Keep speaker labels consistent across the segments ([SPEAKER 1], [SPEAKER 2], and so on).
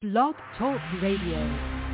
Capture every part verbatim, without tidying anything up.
[SPEAKER 1] Blog Talk Radio.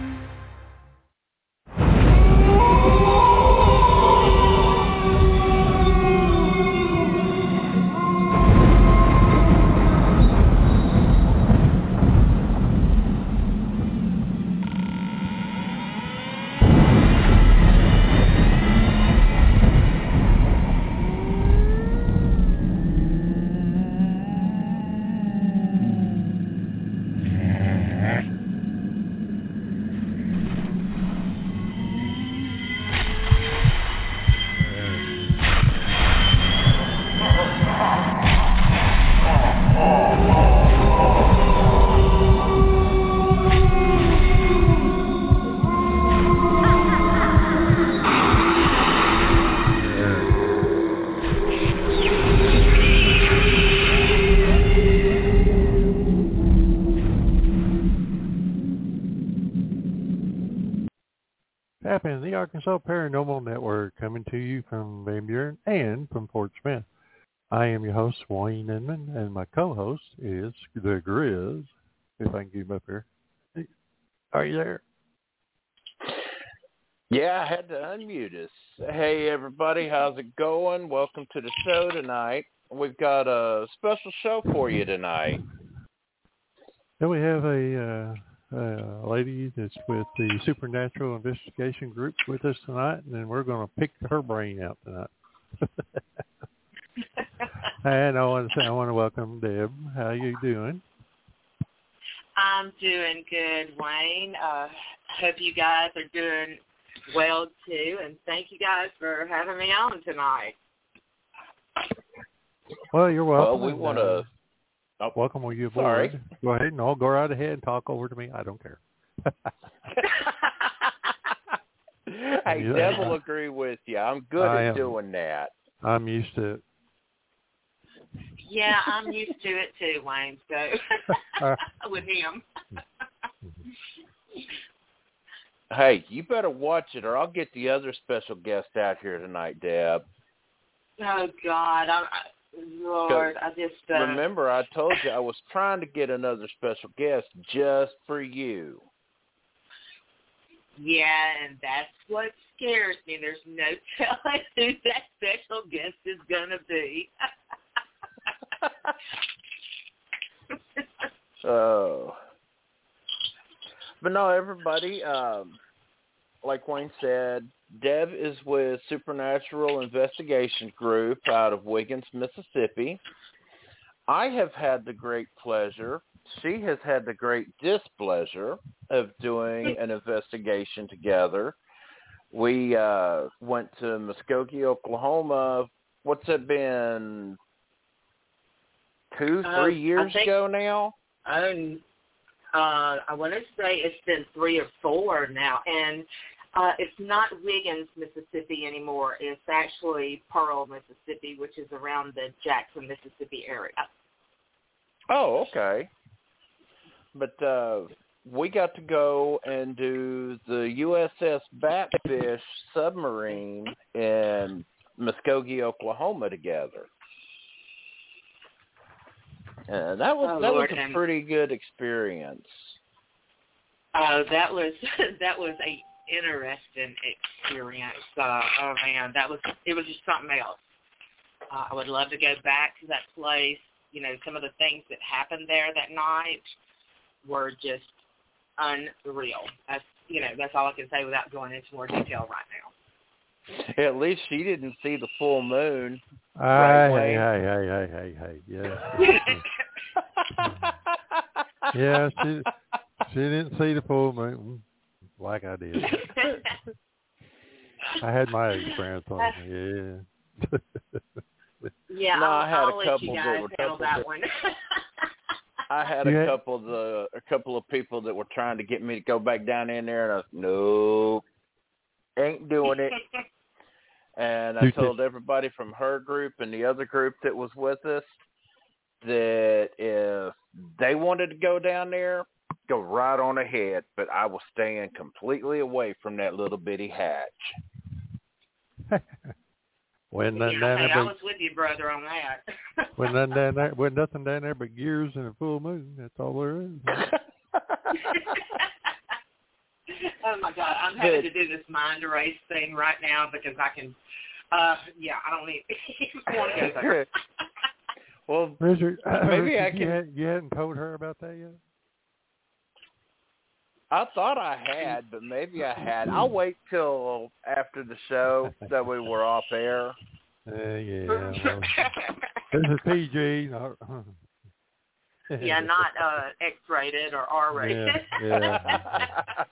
[SPEAKER 2] Happening, the Arkansas Paranormal Network, coming to you from Van Buren and from Fort Smith. I am your host, Wayne Inman, and my co-host is The Grizz. If I can get him up here. Are you there?
[SPEAKER 3] Yeah, I had to unmute us. Hey, everybody, how's it going? Welcome to the show tonight. We've got a special show for you tonight.
[SPEAKER 2] Then we have a... Uh, Uh, a lady that's with the Supernatural Investigation Group with us tonight, and then we're going to pick her brain out tonight. And I want to say, I want to welcome Deb. How you doing?
[SPEAKER 4] I'm doing good, Wayne. Uh, hope you guys are doing well too, and thank you guys for having me on tonight.
[SPEAKER 2] Well, you're welcome.
[SPEAKER 3] Well, we want to.
[SPEAKER 2] Oh, welcome you aboard.
[SPEAKER 3] Sorry.
[SPEAKER 2] Go ahead and I'll go right ahead and talk over to me. I don't care.
[SPEAKER 3] Hey,
[SPEAKER 2] Yeah.
[SPEAKER 3] Deb will agree with you. I'm good
[SPEAKER 2] I
[SPEAKER 3] at
[SPEAKER 2] am.
[SPEAKER 3] doing that.
[SPEAKER 2] I'm used to it.
[SPEAKER 4] Yeah, I'm used to it too, Wayne, so with him.
[SPEAKER 3] Hey, you better watch it or I'll get the other special guest out here tonight, Deb.
[SPEAKER 4] Oh, God. I'm, Lord, I just... Uh,
[SPEAKER 3] Remember, I told you I was trying to get another special guest just for you.
[SPEAKER 4] Yeah, and that's what scares me. There's no telling who that special guest is going to be.
[SPEAKER 3] Oh. But no, everybody, um, like Wayne said, Deb is with Supernatural Investigation Group out of Wiggins, Mississippi. I have had the great pleasure, she has had the great displeasure of doing an investigation together. We uh, went to Muskogee, Oklahoma. What's it been? Two, three
[SPEAKER 4] uh,
[SPEAKER 3] years
[SPEAKER 4] think,
[SPEAKER 3] ago now?
[SPEAKER 4] Um, uh, I want to say it's been three or four now, and uh, it's not Wiggins, Mississippi anymore. It's actually Pearl, Mississippi, which is around the Jackson, Mississippi area.
[SPEAKER 3] Oh, okay. But uh, we got to go and do the U S S Batfish submarine in Muskogee, Oklahoma together. Uh, that was
[SPEAKER 4] oh,
[SPEAKER 3] that
[SPEAKER 4] Lord,
[SPEAKER 3] was a
[SPEAKER 4] and,
[SPEAKER 3] pretty good experience.
[SPEAKER 4] Uh, that was that was a interesting experience. Uh, oh man, that was it was just something else. Uh, I would love to go back to that place. You know, some of the things that happened there that night were just unreal. That's you know that's all I can say without going into more detail right now.
[SPEAKER 3] At least she didn't see the full moon.
[SPEAKER 2] Hey,
[SPEAKER 3] Right,
[SPEAKER 2] hey, hey, hey, hey, hey, hey, yeah. Yeah, she she didn't see the full moon like I did. I had my experience on it, yeah.
[SPEAKER 4] Yeah,
[SPEAKER 3] No,
[SPEAKER 4] I'll,
[SPEAKER 3] I had
[SPEAKER 4] I'll
[SPEAKER 3] a
[SPEAKER 4] let
[SPEAKER 3] couple
[SPEAKER 4] you
[SPEAKER 3] that
[SPEAKER 4] guys
[SPEAKER 3] were
[SPEAKER 4] handle
[SPEAKER 3] couple
[SPEAKER 4] that
[SPEAKER 3] that-
[SPEAKER 4] one.
[SPEAKER 3] I had
[SPEAKER 2] You
[SPEAKER 3] a
[SPEAKER 2] had-
[SPEAKER 3] couple of the a couple of people that were trying to get me to go back down in there, and I was nope, ain't doing it. And I
[SPEAKER 2] You
[SPEAKER 3] told everybody from her group and the other group that was with us that if they wanted to go down there, go right on ahead. But I was staying completely away from that little bitty hatch.
[SPEAKER 2] When nothing
[SPEAKER 4] yeah,
[SPEAKER 2] down
[SPEAKER 4] hey,
[SPEAKER 2] there,
[SPEAKER 4] I
[SPEAKER 2] but,
[SPEAKER 4] was with you, brother, on that.
[SPEAKER 2] when nothing down there, when nothing down there but gears and a full moon. That's all there is.
[SPEAKER 4] Oh my God, I'm having to do this mind erase thing right now because I can. Uh, yeah, I don't need. want to go there.
[SPEAKER 3] Well,
[SPEAKER 2] Richard, uh,
[SPEAKER 3] maybe
[SPEAKER 2] Richard,
[SPEAKER 3] I
[SPEAKER 2] you,
[SPEAKER 3] can.
[SPEAKER 2] had, you hadn't told her about that yet?
[SPEAKER 3] I thought I had, but maybe I had. I'll wait till after the show. That way we're off air.
[SPEAKER 2] Uh, yeah. Well, this is P G. Not,
[SPEAKER 4] yeah, not uh, X-rated or R-rated.
[SPEAKER 2] Yeah. yeah.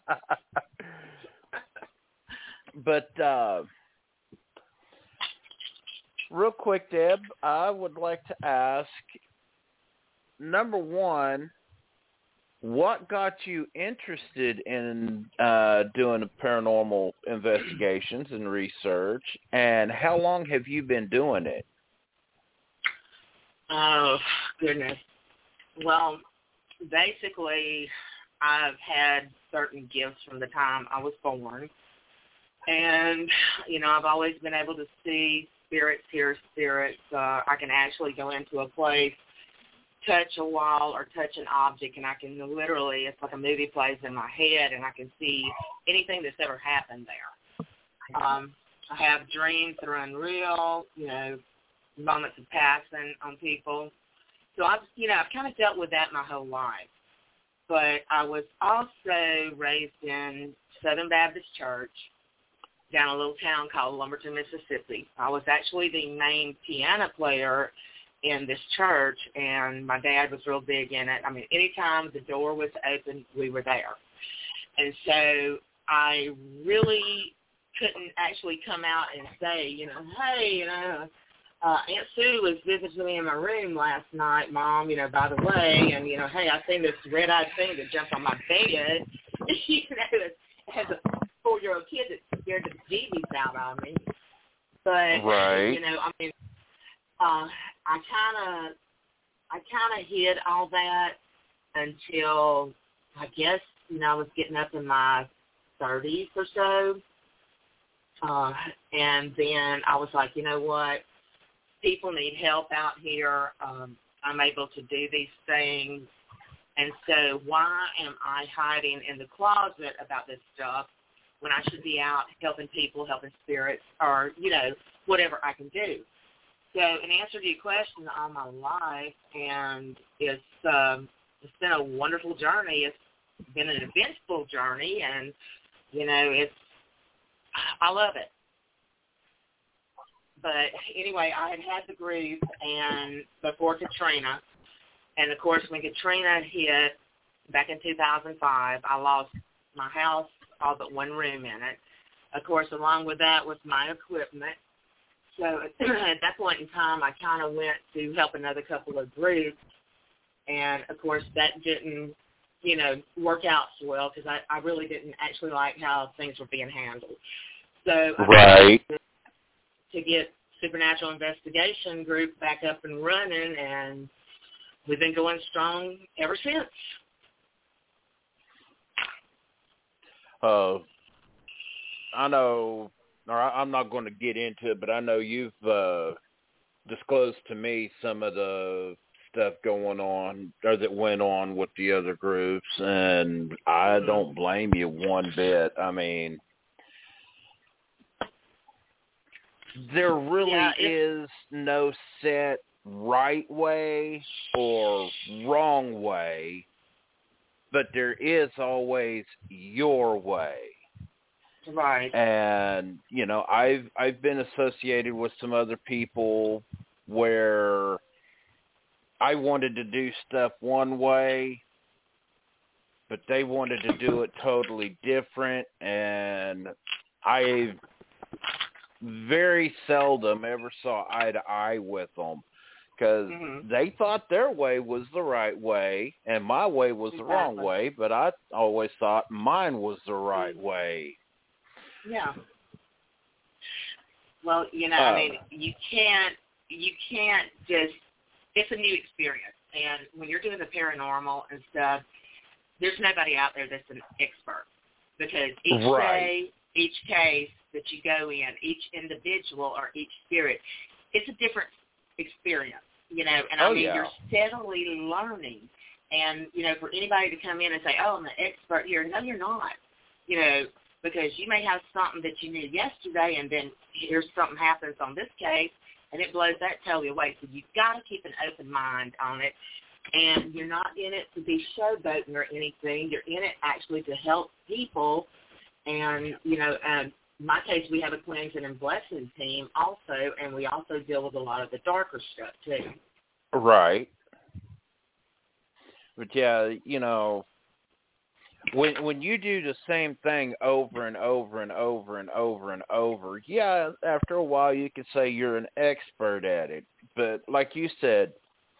[SPEAKER 3] But uh, real quick, Deb, I would like to ask, number one, what got you interested in uh, doing paranormal investigations and research, and how long have you been doing it?
[SPEAKER 4] Oh, goodness. Well, basically, I've had certain gifts from the time I was born. And, you know, I've always been able to see spirits, hear spirits. Uh, I can actually go into a place, touch a wall or touch an object, and I can literally, it's like a movie plays in my head, and I can see anything that's ever happened there. Um, I have dreams that are unreal, you know, moments of passing on people. So I've, you know, I've kind of dealt with that my whole life. But I was also raised in Southern Baptist Church down a little town called Lumberton, Mississippi. I was actually the main piano player in this church, and my dad was real big in it. I mean, anytime the door was open, we were there. And so I really couldn't actually come out and say, you know, hey, you know, uh, Aunt Sue was visiting me in my room last night, Mom, you know, by the way, and, you know, hey, I seen this red-eyed thing that jumped on my bed. You know, as a four-year-old kid that scared the bejeebies out of me. But,
[SPEAKER 3] right.
[SPEAKER 4] you know, I mean, uh, I kind of I kind of hid all that until, I guess, you know, I was getting up in my thirties or so. Uh, and then I was like, you know what? People need help out here. Um, I'm able to do these things. And so why am I hiding in the closet about this stuff when I should be out helping people, helping spirits, or, you know, whatever I can do? So in answer to your question, all my life, and it's um, it's been a wonderful journey. It's been an eventful journey, and, you know, it's I love it. But anyway, I had had the grief and before Katrina, and of course when Katrina hit back in two thousand five, I lost my house, all but one room in it. Of course, along with that was my equipment. So at that point in time, I kind of went to help another couple of groups, and of course that didn't, you know, work out so well because I, I really didn't actually like how things were being handled. So I
[SPEAKER 3] right.
[SPEAKER 4] to get Supernatural Investigation Group back up and running, and we've been going strong ever since.
[SPEAKER 3] Uh, I know, or I'm not going to get into it, but I know you've uh, disclosed to me some of the stuff going on, or that went on with the other groups, and I don't blame you one bit. I mean, there really
[SPEAKER 4] yeah,
[SPEAKER 3] is no set right way or wrong way, but there is always your way.
[SPEAKER 4] Right.
[SPEAKER 3] And, you know, I've I've been associated with some other people where I wanted to do stuff one way, but they wanted to do it totally different, and I very seldom ever saw eye to eye with them because
[SPEAKER 4] mm-hmm.
[SPEAKER 3] they thought their way was the right way and my way was
[SPEAKER 4] exactly.
[SPEAKER 3] the wrong way, but I always thought mine was the right way.
[SPEAKER 4] Yeah. Well, you know, uh, I mean, you can't, you can't just, it's a new experience. And when you're doing the paranormal and stuff, there's nobody out there that's an expert because each
[SPEAKER 3] right.
[SPEAKER 4] day, each case that you go in, each individual or each spirit, it's a different experience, you know, and
[SPEAKER 3] oh,
[SPEAKER 4] I mean,
[SPEAKER 3] yeah.
[SPEAKER 4] you're steadily learning And, you know, for anybody to come in and say, oh, I'm an expert here, no, you're not, you know, because you may have something that you knew yesterday and then here's something happens on this case and it blows that totally away. So you've got to keep an open mind on it. And you're not in it to be showboating or anything. You're in it actually to help people. And, you know, um, in my case, we have a cleansing and blessing team also, and we also deal with a lot of the darker stuff too.
[SPEAKER 3] Right. But yeah, you know, when when you do the same thing over and over and over and over and over, yeah, after a while you can say you're an expert at it. But like you said,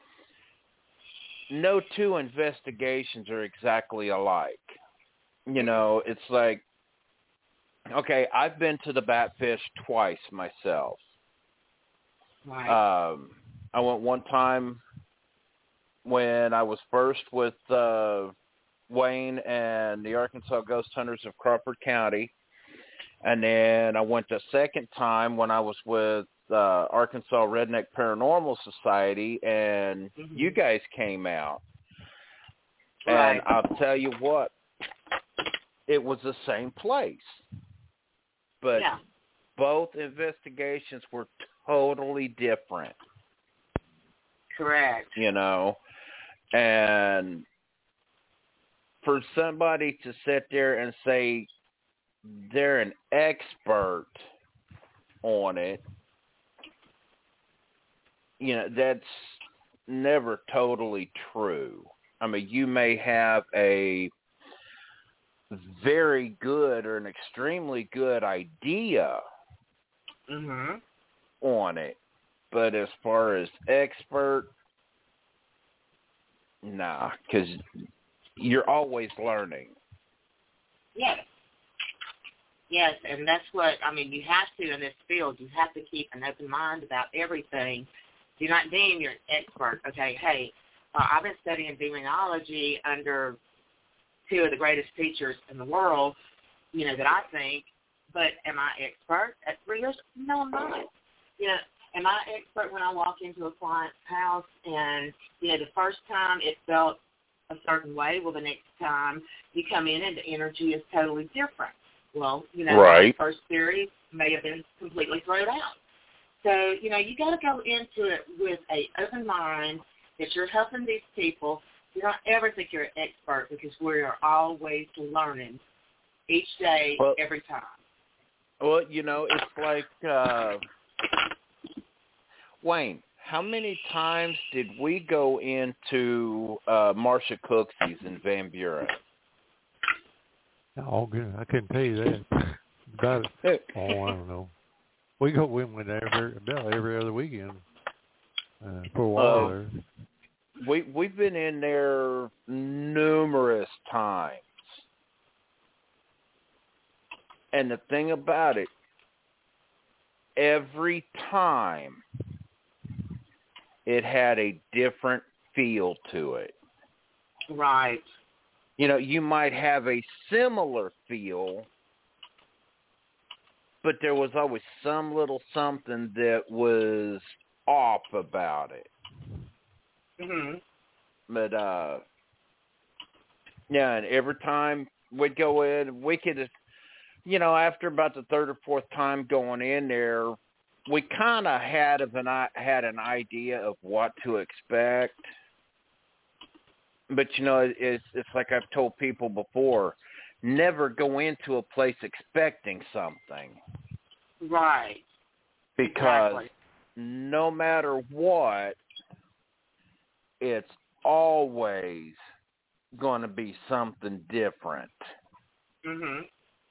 [SPEAKER 3] no two investigations are exactly alike. You know, it's like, okay, I've been to the Batfish twice myself.
[SPEAKER 4] Right.
[SPEAKER 3] Um, I went one time when I was first with uh, Wayne and the Arkansas Ghost Hunters of Crawford County. And then I went the second time when I was with uh, Arkansas Redneck Paranormal Society, and mm-hmm. you guys came out.
[SPEAKER 4] Right.
[SPEAKER 3] And I'll tell you what, it was the same place. But
[SPEAKER 4] yeah.
[SPEAKER 3] both investigations were totally different.
[SPEAKER 4] Correct.
[SPEAKER 3] You know, and for somebody to sit there and say they're an expert on it, you know, that's never totally true. I mean, you may have a very good or an extremely good idea
[SPEAKER 4] mm-hmm.
[SPEAKER 3] on it, but as far as expert, nah, because you're always learning.
[SPEAKER 4] Yes. Yes, and that's what, I mean, you have to in this field. You have to keep an open mind about everything. Do not deem you're an expert. Okay, hey, uh, I've been studying demonology under two of the greatest teachers in the world, you know, that I think, but am I expert at three years? No, I'm not. You know, am I expert when I walk into a client's house and, you know, the first time it felt a certain way, well, the next time you come in and the energy is totally different. Well, you know,
[SPEAKER 3] right.
[SPEAKER 4] the first theory may have been completely thrown out. So, you know, you got to go into it with an open mind that you're helping these people. You don't ever think you're an expert because we are always learning each day,
[SPEAKER 3] well,
[SPEAKER 4] every time.
[SPEAKER 3] Well, you know, it's like, uh, Wayne, how many times did we go into uh, Marcia Cooksey's in Van Buren?
[SPEAKER 2] Oh, good. I couldn't tell you that. About it. Oh, I don't know. We go we went every about every other weekend uh, for a while
[SPEAKER 3] uh,
[SPEAKER 2] there.
[SPEAKER 3] We we've been in there numerous times, and the thing about it, every time it had a different feel to it.
[SPEAKER 4] Right.
[SPEAKER 3] You know, you might have a similar feel, but there was always some little something that was off about it.
[SPEAKER 4] Mhm.
[SPEAKER 3] But uh, yeah, and every time we'd go in, we could, you know, after about the third or fourth time going in there, we kind of had of an had an idea of what to expect. But you know, it's it's like I've told people before, never go into a place expecting something.
[SPEAKER 4] Right.
[SPEAKER 3] Because
[SPEAKER 4] exactly.
[SPEAKER 3] no matter what, it's always going to be something different.
[SPEAKER 4] Mhm.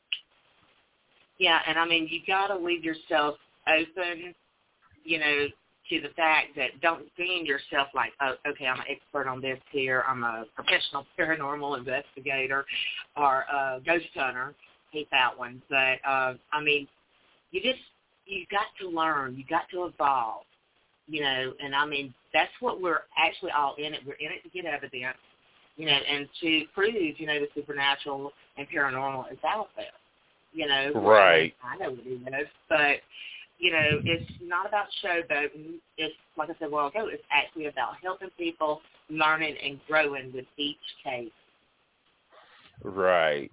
[SPEAKER 4] Yeah, and I mean, you got to leave yourself open, you know, to the fact that don't deem yourself like, oh, okay, I'm an expert on this here. I'm a professional paranormal investigator or a ghost hunter. Hate that one. But, uh, I mean, you just, you got to learn. You got to evolve, you know, and, I mean, that's what we're actually all in it. We're in it to get evidence, you know, and to prove, you know, the supernatural and paranormal is out there, you know.
[SPEAKER 3] Right.
[SPEAKER 4] I know it is, but you know, it's not about showboating. It's, like I said a while ago, it's actually about helping people, learning and growing with each case.
[SPEAKER 3] Right.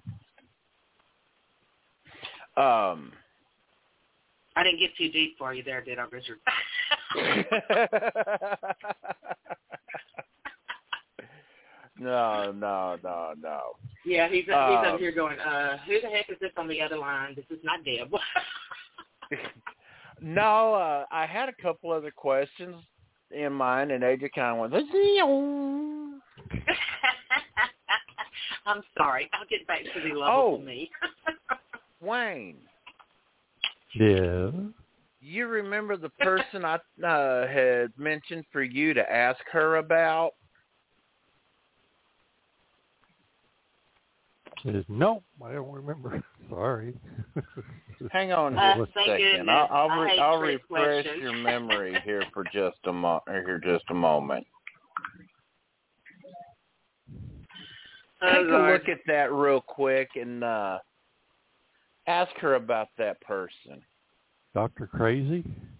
[SPEAKER 3] Um,
[SPEAKER 4] I didn't get too deep for you there, did I, Richard?
[SPEAKER 3] no, no, no, no.
[SPEAKER 4] Yeah, he's,
[SPEAKER 3] um,
[SPEAKER 4] he's over here going, uh, who the heck is this on the other line? This is not Deb.
[SPEAKER 3] No, uh, I had a couple other questions in mind, and they just kind of went,
[SPEAKER 4] I'm sorry. I'll get back to the level
[SPEAKER 3] oh,
[SPEAKER 4] for me.
[SPEAKER 3] Wayne.
[SPEAKER 2] Yeah.
[SPEAKER 3] You remember the person I uh, had mentioned for you to ask her about?
[SPEAKER 2] No, I don't remember. Sorry.
[SPEAKER 3] Hang on
[SPEAKER 4] Uh,
[SPEAKER 3] just a
[SPEAKER 4] thank
[SPEAKER 3] second.
[SPEAKER 4] goodness.
[SPEAKER 3] I'll, I'll,
[SPEAKER 4] I
[SPEAKER 3] re-
[SPEAKER 4] hate
[SPEAKER 3] I'll
[SPEAKER 4] trick
[SPEAKER 3] refresh
[SPEAKER 4] questions.
[SPEAKER 3] your memory here for just a mo- here just a moment.
[SPEAKER 4] Oh,
[SPEAKER 3] Take a
[SPEAKER 4] Lord.
[SPEAKER 3] look at that real quick and uh, ask her about that person.
[SPEAKER 2] Doctor Crazy?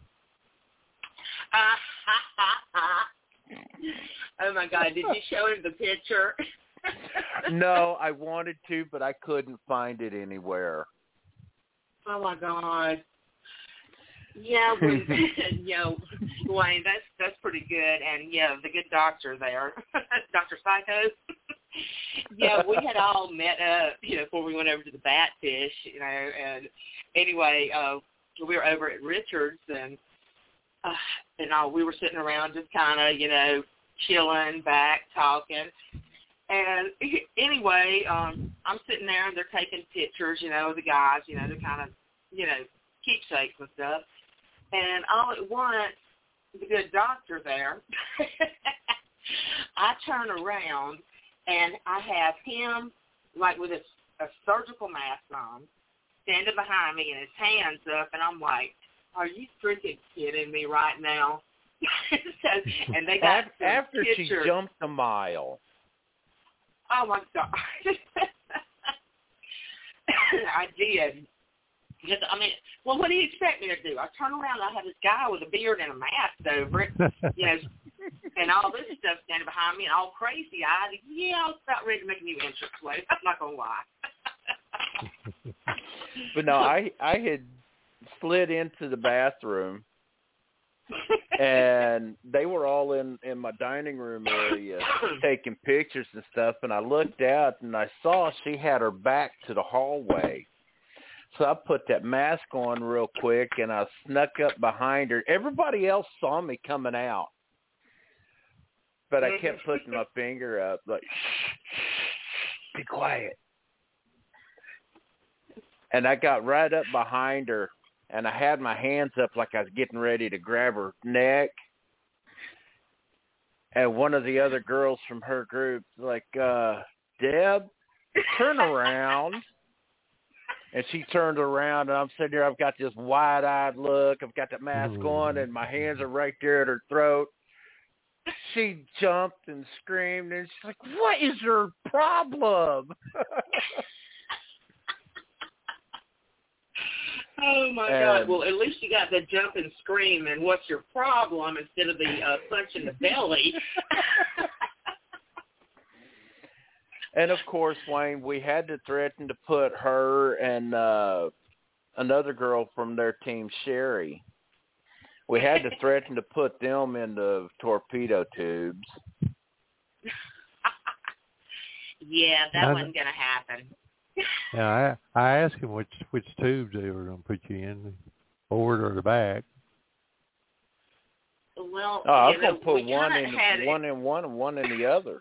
[SPEAKER 4] Oh, my God. Did you show him the picture?
[SPEAKER 3] No, I wanted to, but I couldn't find it anywhere.
[SPEAKER 4] Oh, my God. Yeah, we, you know, Wayne, that's that's pretty good. And, yeah, the good doctor there, Doctor Psycho. Yeah, we had all met up, you know, before we went over to the Batfish, you know, and anyway, uh, we were over at Richard's, and, uh, and all, we were sitting around just kind of, you know, chilling back, talking. And anyway, um, I'm sitting there, and they're taking pictures, you know, of the guys, you know, they're kind of, you know, keepsakes and stuff. And all at once, the good doctor there, I turn around, and I have him, like, with a, a surgical mask on, standing behind me, and his hands up, and I'm like, are you freaking kidding me right now? So, and they got some
[SPEAKER 3] After
[SPEAKER 4] pictures.
[SPEAKER 3] she jumped a mile.
[SPEAKER 4] Oh, my God. I did. Just, I mean, well, what do you expect me to do? I turn around, and I have this guy with a beard and a mask over it, you know, and all this stuff standing behind me and all crazy-eyed. Yeah, I was about ready to make a new entrance way. I'm not going to lie.
[SPEAKER 3] But no, I I had slid into the bathroom, and they were all in, in my dining room area taking pictures and stuff, and I looked out, and I saw she had her back to the hallway. So I put that mask on real quick, and I snuck up behind her. Everybody else saw me coming out, but I kept putting my finger up, like, shh, be quiet. And I got right up behind her, and I had my hands up like I was getting ready to grab her neck. And one of the other girls from her group was like, uh, Deb, turn around. And she turned around, and I'm sitting there. I've got this wide-eyed look. I've got the mask on, and my hands are right there at her throat. She jumped and screamed, and she's like, what is your problem?
[SPEAKER 4] Oh, my
[SPEAKER 3] and,
[SPEAKER 4] God. Well, at least you got the jump and scream and what's your problem instead of the uh, punch in the belly.
[SPEAKER 3] And, of course, Wayne, we had to threaten to put her and uh, another girl from their team, Sherry, we had to threaten to put them in the torpedo tubes.
[SPEAKER 4] Yeah, that
[SPEAKER 2] I,
[SPEAKER 4] wasn't going to happen.
[SPEAKER 2] Yeah, I I asked him which which tubes they were going to put you in, forward or the back.
[SPEAKER 4] Well,
[SPEAKER 3] oh, I was
[SPEAKER 4] going
[SPEAKER 3] to put one in one in one and one in the other.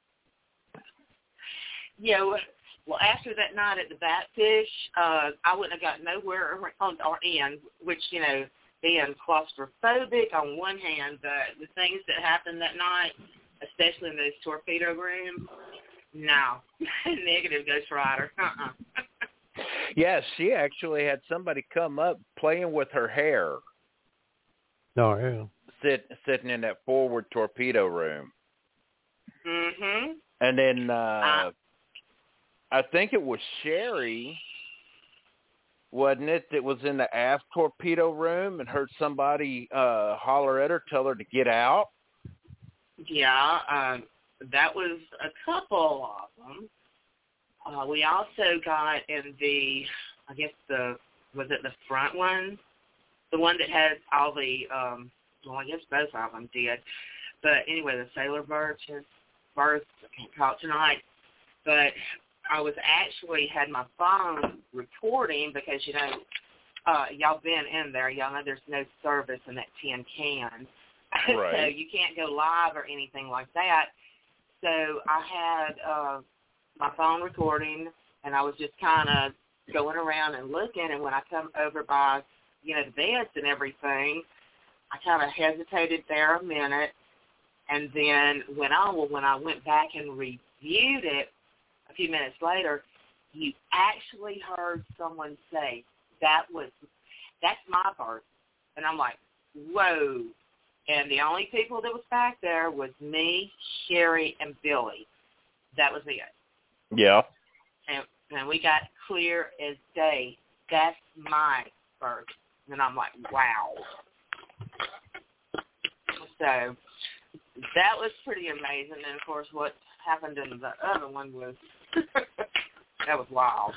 [SPEAKER 4] Yeah, well, well, after that night at the Batfish, uh, I wouldn't have got nowhere on or in, which, you know, being claustrophobic on one hand, but the things that happened that night, especially in those torpedo rooms, no. Negative, Ghost Rider. Uh-uh.
[SPEAKER 3] Yeah, she actually had somebody come up playing with her hair.
[SPEAKER 2] Oh, yeah.
[SPEAKER 3] Sit, sitting in that forward torpedo room.
[SPEAKER 4] Mm-hmm.
[SPEAKER 3] And then uh,
[SPEAKER 4] uh,
[SPEAKER 3] I think it was Sherry wasn't it, that was in the aft torpedo room and heard somebody uh, holler at her, tell her to get out?
[SPEAKER 4] Yeah, um, that was a couple of them. Uh, we also got in the, I guess the, was it the front one? The one that has all the, um, well, I guess both of them did. But anyway, the Sailor Birds, birds, I can't talk tonight. But I was actually, had my phone recording because, you know, uh, y'all been in there. Y'all know there's no service in that tin can.
[SPEAKER 3] Right.
[SPEAKER 4] So you can't go live or anything like that. So I had uh, my phone recording, and I was just kind of going around and looking. And when I come over by, you know, the beds and everything, I kind of hesitated there a minute and then went on. Well, when I went back and reviewed it a few minutes later, you actually heard someone say, that was, that's my bird. And I'm like, whoa. And the only people that was back there was me, Sherry, and Billy. That was it.
[SPEAKER 3] Yeah.
[SPEAKER 4] And, and we got clear as day. That's my bird. And I'm like, wow. So that was pretty amazing. And, of course, what happened in the other one was, that was wild.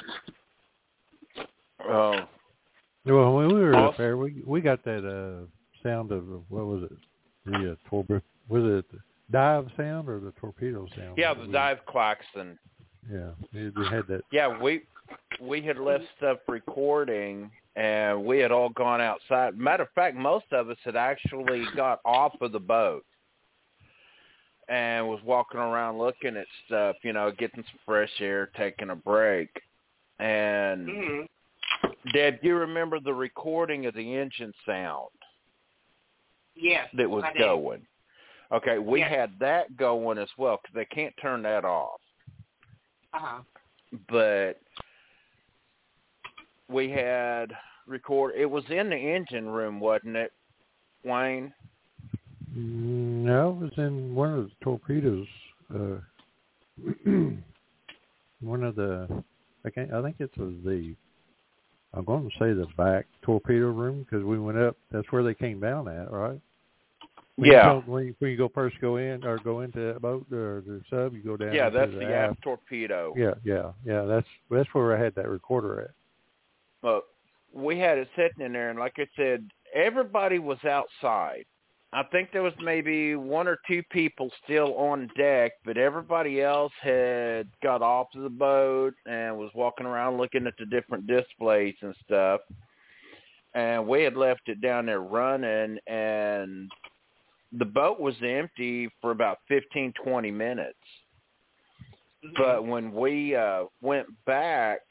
[SPEAKER 3] Oh.
[SPEAKER 2] Well, when we were
[SPEAKER 3] Awesome.
[SPEAKER 2] up there, we we got that uh, sound of, what was it? The uh, torpedo, was it the dive sound or the torpedo sound?
[SPEAKER 3] Yeah, the
[SPEAKER 2] we,
[SPEAKER 3] dive klaxon.
[SPEAKER 2] Yeah, we, we had that.
[SPEAKER 3] Yeah, we we had left stuff recording, and we had all gone outside. Matter of fact, most of us had actually got off of the boat and was walking around looking at stuff, you know, getting some fresh air, taking a break. And,
[SPEAKER 4] Mm-hmm.
[SPEAKER 3] Deb, you remember the recording of the engine sound?
[SPEAKER 4] Yes,
[SPEAKER 3] That was
[SPEAKER 4] I did.
[SPEAKER 3] going. Okay, we
[SPEAKER 4] Yes.
[SPEAKER 3] had that going as well because they can't turn that off.
[SPEAKER 4] Uh-huh.
[SPEAKER 3] But we had record. It was in the engine room, wasn't it, Wayne?
[SPEAKER 2] No, it was in one of the torpedoes. Uh, one of the, I can't. I think it was the. I'm going to say the back torpedo room because we went up. That's where they came down at, right? When
[SPEAKER 3] Yeah.
[SPEAKER 2] You go, when, you, when you go first go in or go into that boat or the sub, you go down.
[SPEAKER 3] Yeah,
[SPEAKER 2] into
[SPEAKER 3] that's
[SPEAKER 2] the
[SPEAKER 3] the
[SPEAKER 2] aft.
[SPEAKER 3] aft torpedo.
[SPEAKER 2] Yeah, yeah, yeah. That's that's where I had that recorder at.
[SPEAKER 3] But we had it sitting in there, and like I said, everybody was outside. I think there was maybe one or two people still on deck, but everybody else had got off of the boat and was walking around looking at the different displays and stuff. And we had left it down there running, and the boat was empty for about fifteen, twenty minutes. Mm-hmm. But when we uh, went back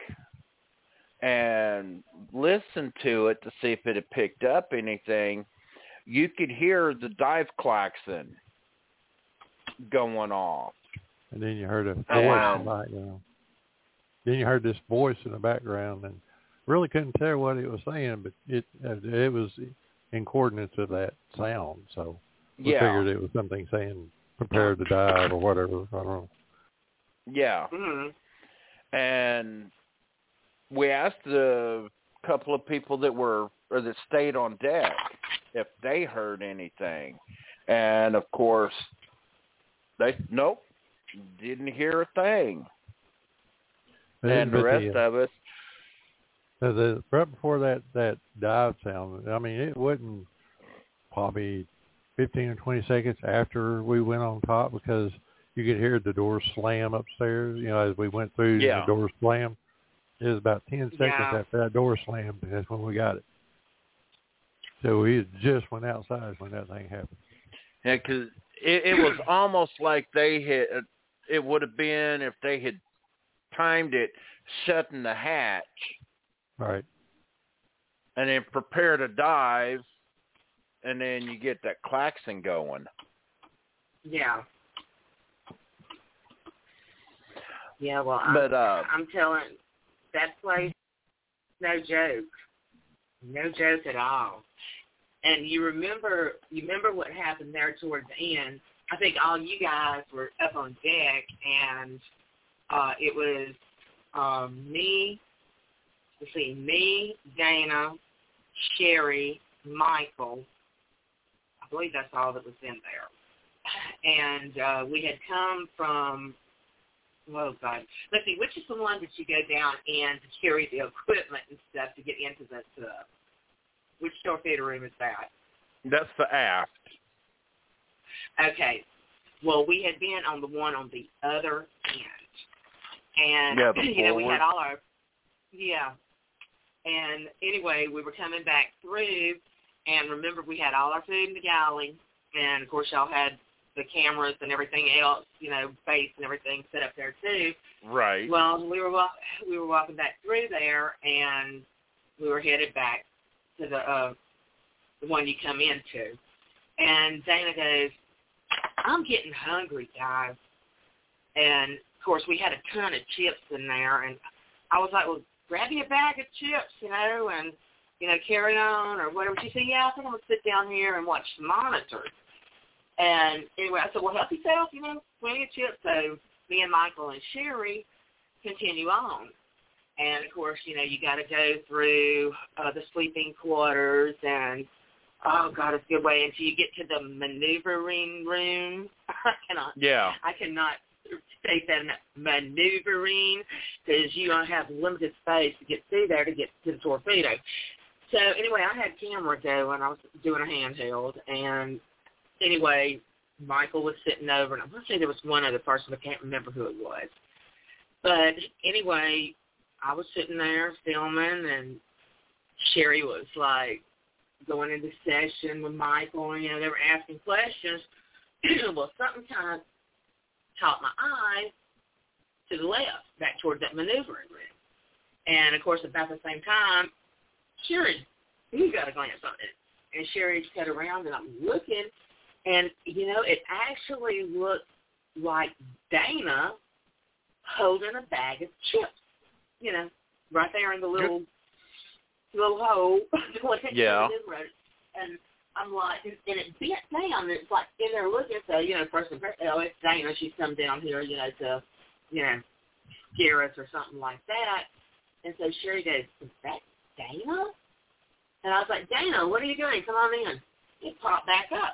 [SPEAKER 3] and listened to it to see if it had picked up anything, you could hear the dive klaxon going off.
[SPEAKER 2] And then you heard a voice
[SPEAKER 3] Oh, wow.
[SPEAKER 2] in the background. Then you heard this voice in the background, and really couldn't tell what it was saying, but it uh, it was in coordinates of that sound. So we
[SPEAKER 3] Yeah.
[SPEAKER 2] figured it was something saying prepare to dive or whatever. I don't know.
[SPEAKER 3] Yeah.
[SPEAKER 4] Mm-hmm.
[SPEAKER 3] And we asked a couple of people that were or that stayed on deck if they heard anything. And, of course, they, nope, didn't hear a thing.
[SPEAKER 2] But,
[SPEAKER 3] and the
[SPEAKER 2] but
[SPEAKER 3] rest
[SPEAKER 2] the,
[SPEAKER 3] of us.
[SPEAKER 2] Uh, the, right before that, that dive sound, I mean, it wasn't probably fifteen or twenty seconds after we went on top because you could hear the door slam upstairs, you know, as we went through
[SPEAKER 3] Yeah.
[SPEAKER 2] and the door slammed. It was about ten seconds
[SPEAKER 4] Yeah.
[SPEAKER 2] after that door slammed, and that's when we got it. So we just went outside when that thing happened.
[SPEAKER 3] Yeah, because it, it was almost like they had, it would have been if they had timed it shutting the hatch.
[SPEAKER 2] Right.
[SPEAKER 3] And then prepare to dive, and then you get that klaxon going.
[SPEAKER 4] Yeah. Yeah, well, I'm,
[SPEAKER 3] But, uh,
[SPEAKER 4] I'm telling, that place, no joke. No joke at all. And you remember, you remember what happened there towards the end. I think all you guys were up on deck, and uh, it was um, me, let's see, me, Dana, Sherry, Michael. I believe that's all that was in there. And uh, we had come from, oh, God. Let's see, which is the one that you go down in to carry the equipment and stuff to get into the uh, which torpedo room is that?
[SPEAKER 3] That's the aft.
[SPEAKER 4] Okay. Well, we had been on the one on the other end. And,
[SPEAKER 3] yeah, the
[SPEAKER 4] you know, we
[SPEAKER 3] forward.
[SPEAKER 4] had all our, yeah. And anyway, we were coming back through, and remember, we had all our food in the galley, and, of course, y'all had the cameras and everything else, you know, base and everything set up there, too.
[SPEAKER 3] Right.
[SPEAKER 4] Well, we were walk- we were walking back through there, and we were headed back to the uh, the one you come into. And Dana goes, I'm getting hungry, guys. And, of course, we had a ton of chips in there. And I was like, well, grab you a bag of chips, you know, and, you know, carry on or whatever. She said, yeah, I think I'm going to sit down here and watch the monitor. And anyway, I said, well, help yourself, you know, plenty of chips. So me and Michael and Sherry continue on. And, of course, you know, you got to go through uh, the sleeping quarters and, oh, God, it's a good way until you get to the maneuvering room. I cannot,
[SPEAKER 3] yeah.
[SPEAKER 4] I cannot state that enough. Maneuvering, because you don't have limited space to get through there to get to the torpedo. So, anyway, I had camera going. I was doing a handheld. And, anyway, Michael was sitting over. And I'm going to say there was one other person. I can't remember who it was. But, anyway, I was sitting there filming, and Sherry was, like, going into session with Michael, and, you know, they were asking questions. Well, something kind of caught my eye to the left, back towards that maneuvering room. And, of course, about the same time, Sherry, you got a glance on it. And Sherry's cut around, and I'm looking, and, you know, it actually looked like Dana holding a bag of chips. You know, right there in the little little hole.
[SPEAKER 3] Yeah.
[SPEAKER 4] And I'm like, and it bent down, and it's like in there looking. So, you know, first of all, oh, it's Dana. She's come down here, you know, to, you know, scare us or something like that. And so Sherry goes, is that Dana? And I was like, Dana, what are you doing? Come on in. It popped back up.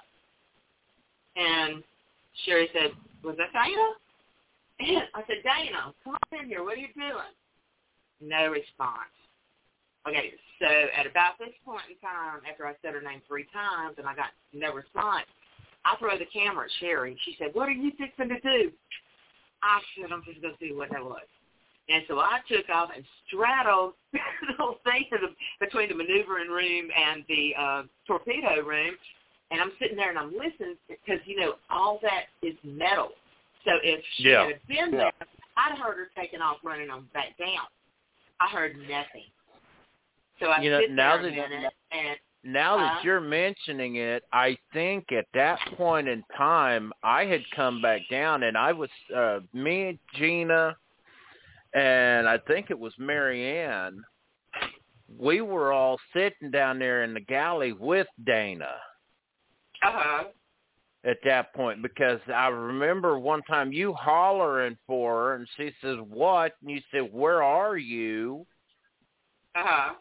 [SPEAKER 4] And Sherry said, was that Dana? And I said, Dana, come on in here. What are you doing? No response. Okay, so at about this point in time, after I said her name three times and I got no response, I throw the camera at Sherry. She said, what are you fixing to do? I said, I'm just going to see what that was. And so I took off and straddled the whole thing to the, between the maneuvering room and the uh, torpedo room, and I'm sitting there and I'm listening because, you know, all that is metal. So if she
[SPEAKER 3] yeah.
[SPEAKER 4] had been
[SPEAKER 3] yeah.
[SPEAKER 4] there, I'd heard her taking off running on back down. I heard nothing. So I
[SPEAKER 3] you know,
[SPEAKER 4] sit
[SPEAKER 3] now
[SPEAKER 4] there a
[SPEAKER 3] that,
[SPEAKER 4] minute and
[SPEAKER 3] now that
[SPEAKER 4] uh,
[SPEAKER 3] you're mentioning it, I think at that point in time, I had come back down, and I was, uh, me and Gina, and I think it was Mary Ann, we were all sitting down there in the galley with Dana.
[SPEAKER 4] Uh-huh.
[SPEAKER 3] At that point, because I remember one time you hollering for her, and she says, what? And you said, where are you?
[SPEAKER 4] Uh-huh.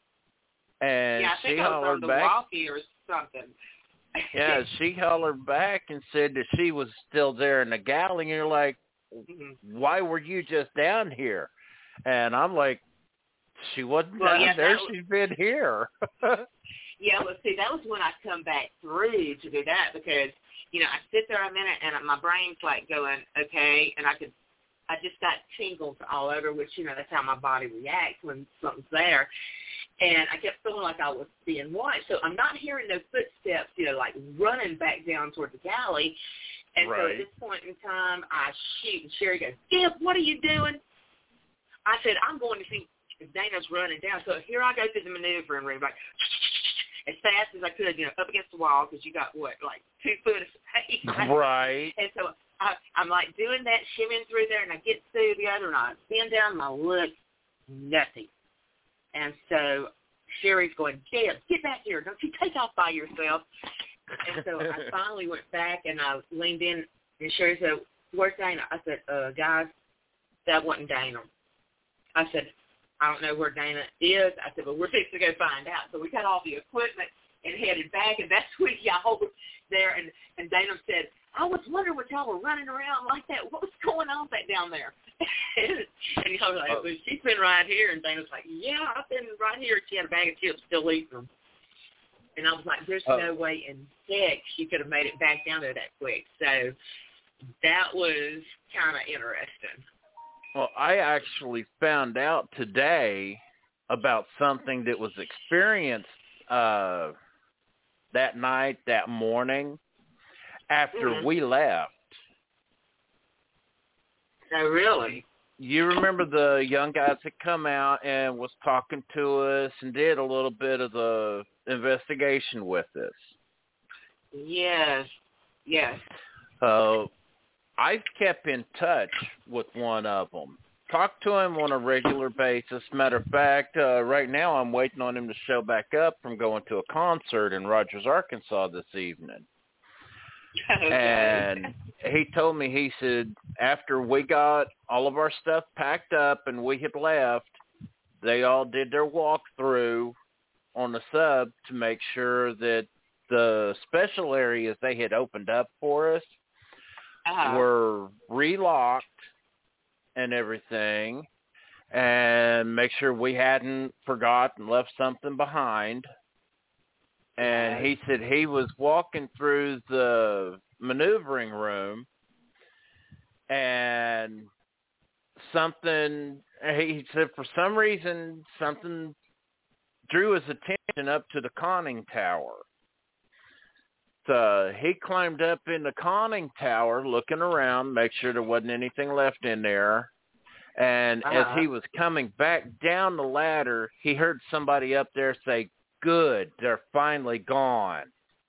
[SPEAKER 3] And
[SPEAKER 4] yeah, I think
[SPEAKER 3] she
[SPEAKER 4] I was
[SPEAKER 3] hollered
[SPEAKER 4] on the
[SPEAKER 3] back.
[SPEAKER 4] walkie or something.
[SPEAKER 3] Yeah, she hollered back and said that she was still there in the galley, and you're like,
[SPEAKER 4] mm-hmm.
[SPEAKER 3] why were you just down here? And I'm like, she wasn't
[SPEAKER 4] well,
[SPEAKER 3] down
[SPEAKER 4] yeah,
[SPEAKER 3] there,
[SPEAKER 4] was...
[SPEAKER 3] she's been here.
[SPEAKER 4] Yeah, well, see, that was when I come back through to do that because, you know, I sit there a minute and my brain's like going, okay, and I could, I just got tingles all over, which, you know, that's how my body reacts when something's there. And I kept feeling like I was being watched. So I'm not hearing those footsteps, you know, like running back down toward the galley. And
[SPEAKER 3] right.
[SPEAKER 4] so at this point in time, I shoot, and Sherry goes, Deb, what are you doing? I said, I'm going to see if Dana's running down. So here I go through the maneuvering room, like, as fast as I could, you know, up against the wall because you got, what, like two foot of space.
[SPEAKER 3] Right.
[SPEAKER 4] And so I, I'm, like, doing that, shimmying through there, and I get through the other, and I bend down, and I look, nothing. And so Sherry's going, Deb, get back here. Don't you take off by yourself. And so I finally went back, and I leaned in, and Sherry said, where's Dana? I said, uh, guys, that wasn't Dana. I said, I don't know where Dana is. I said, well, we're fixing to go find out. So we got all the equipment and headed back, and that's when y'all was there. And, and Dana said, I was wondering what y'all were running around like that. What was going on back down there? And y'all were like, well, she's been right here. And Dana's like, yeah, I've been right here. She had a bag of chips still eating them. And I was like, there's oh. no way in heck she could have made it back down there that quick. So that was kind of interesting.
[SPEAKER 3] Well, I actually found out today about something that was experienced uh, that night, that morning, after mm-hmm. we left.
[SPEAKER 4] Oh, really?
[SPEAKER 3] You remember the young guys that come out and was talking to us and did a little bit of the investigation with us?
[SPEAKER 4] Yes, yes.
[SPEAKER 3] Uh, I've kept in touch with one of them. Talk to him on a regular basis. Matter of fact, uh, right now I'm waiting on him to show back up from going to a concert in Rogers, Arkansas this evening.
[SPEAKER 4] Okay.
[SPEAKER 3] And he told me, he said, after we got all of our stuff packed up and we had left, they all did their walkthrough on the sub to make sure that the special areas they had opened up for us uh-huh. were relocked and everything, and make sure we hadn't forgotten, left something behind. And he said he was walking through the maneuvering room, and something, he said for some reason, something drew his attention up to the conning tower. So he climbed up in the conning tower, looking around, make sure there wasn't anything left in there. And uh-huh. as he was coming back down the ladder, he heard somebody up there say, "Good, they're finally gone."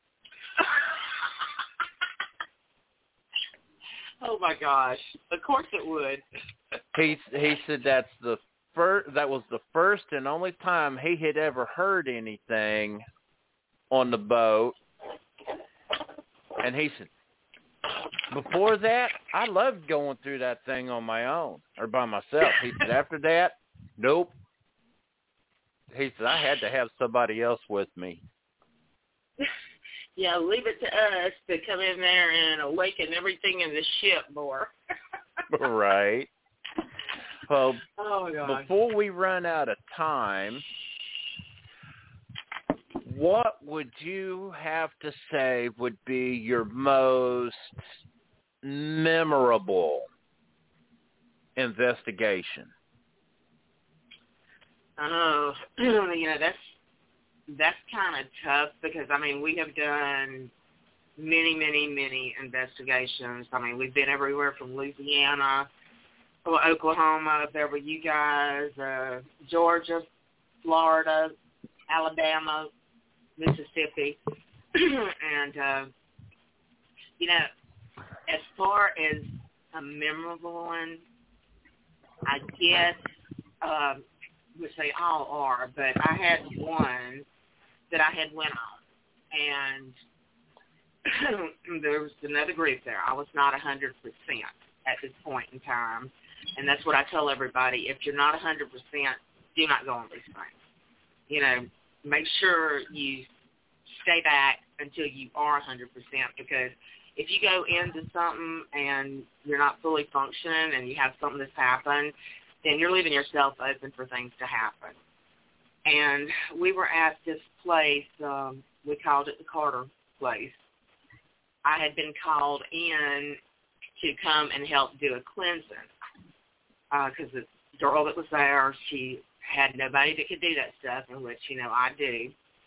[SPEAKER 4] Oh my gosh! Of course it would.
[SPEAKER 3] he he said that's the first. That was the first and only time he had ever heard anything on the boat. And he said, before that, I loved going through that thing on my own or by myself. He said, after that, nope. He said, I had to have somebody else with me.
[SPEAKER 4] Yeah, leave it to us to come in there and awaken everything in the ship more.
[SPEAKER 3] Right. Well,
[SPEAKER 4] oh, God.
[SPEAKER 3] Before we run out of time, what would you have to say would be your most memorable investigation?
[SPEAKER 4] Oh, you know, that's that's kind of tough because, I mean, we have done many, many, many investigations. I mean, we've been everywhere from Louisiana, Oklahoma, up there with you guys, uh, Georgia, Florida, Alabama, Mississippi. And, uh, you know, as far as a memorable one, I guess, uh, which they all are, but I had one that I had went on, and there was another group there. I was not one hundred percent at this point in time, and that's what I tell everybody. If you're not one hundred percent, do not go on these things. You know, make sure you stay back until you are one hundred percent, because if you go into something and you're not fully functioning and you have something that's happened, then you're leaving yourself open for things to happen. And we were at this place, um, we called it the Carter place. I had been called in to come and help do a cleansing because uh, the girl that was there, she had nobody that could do that stuff, in which, you know, I do.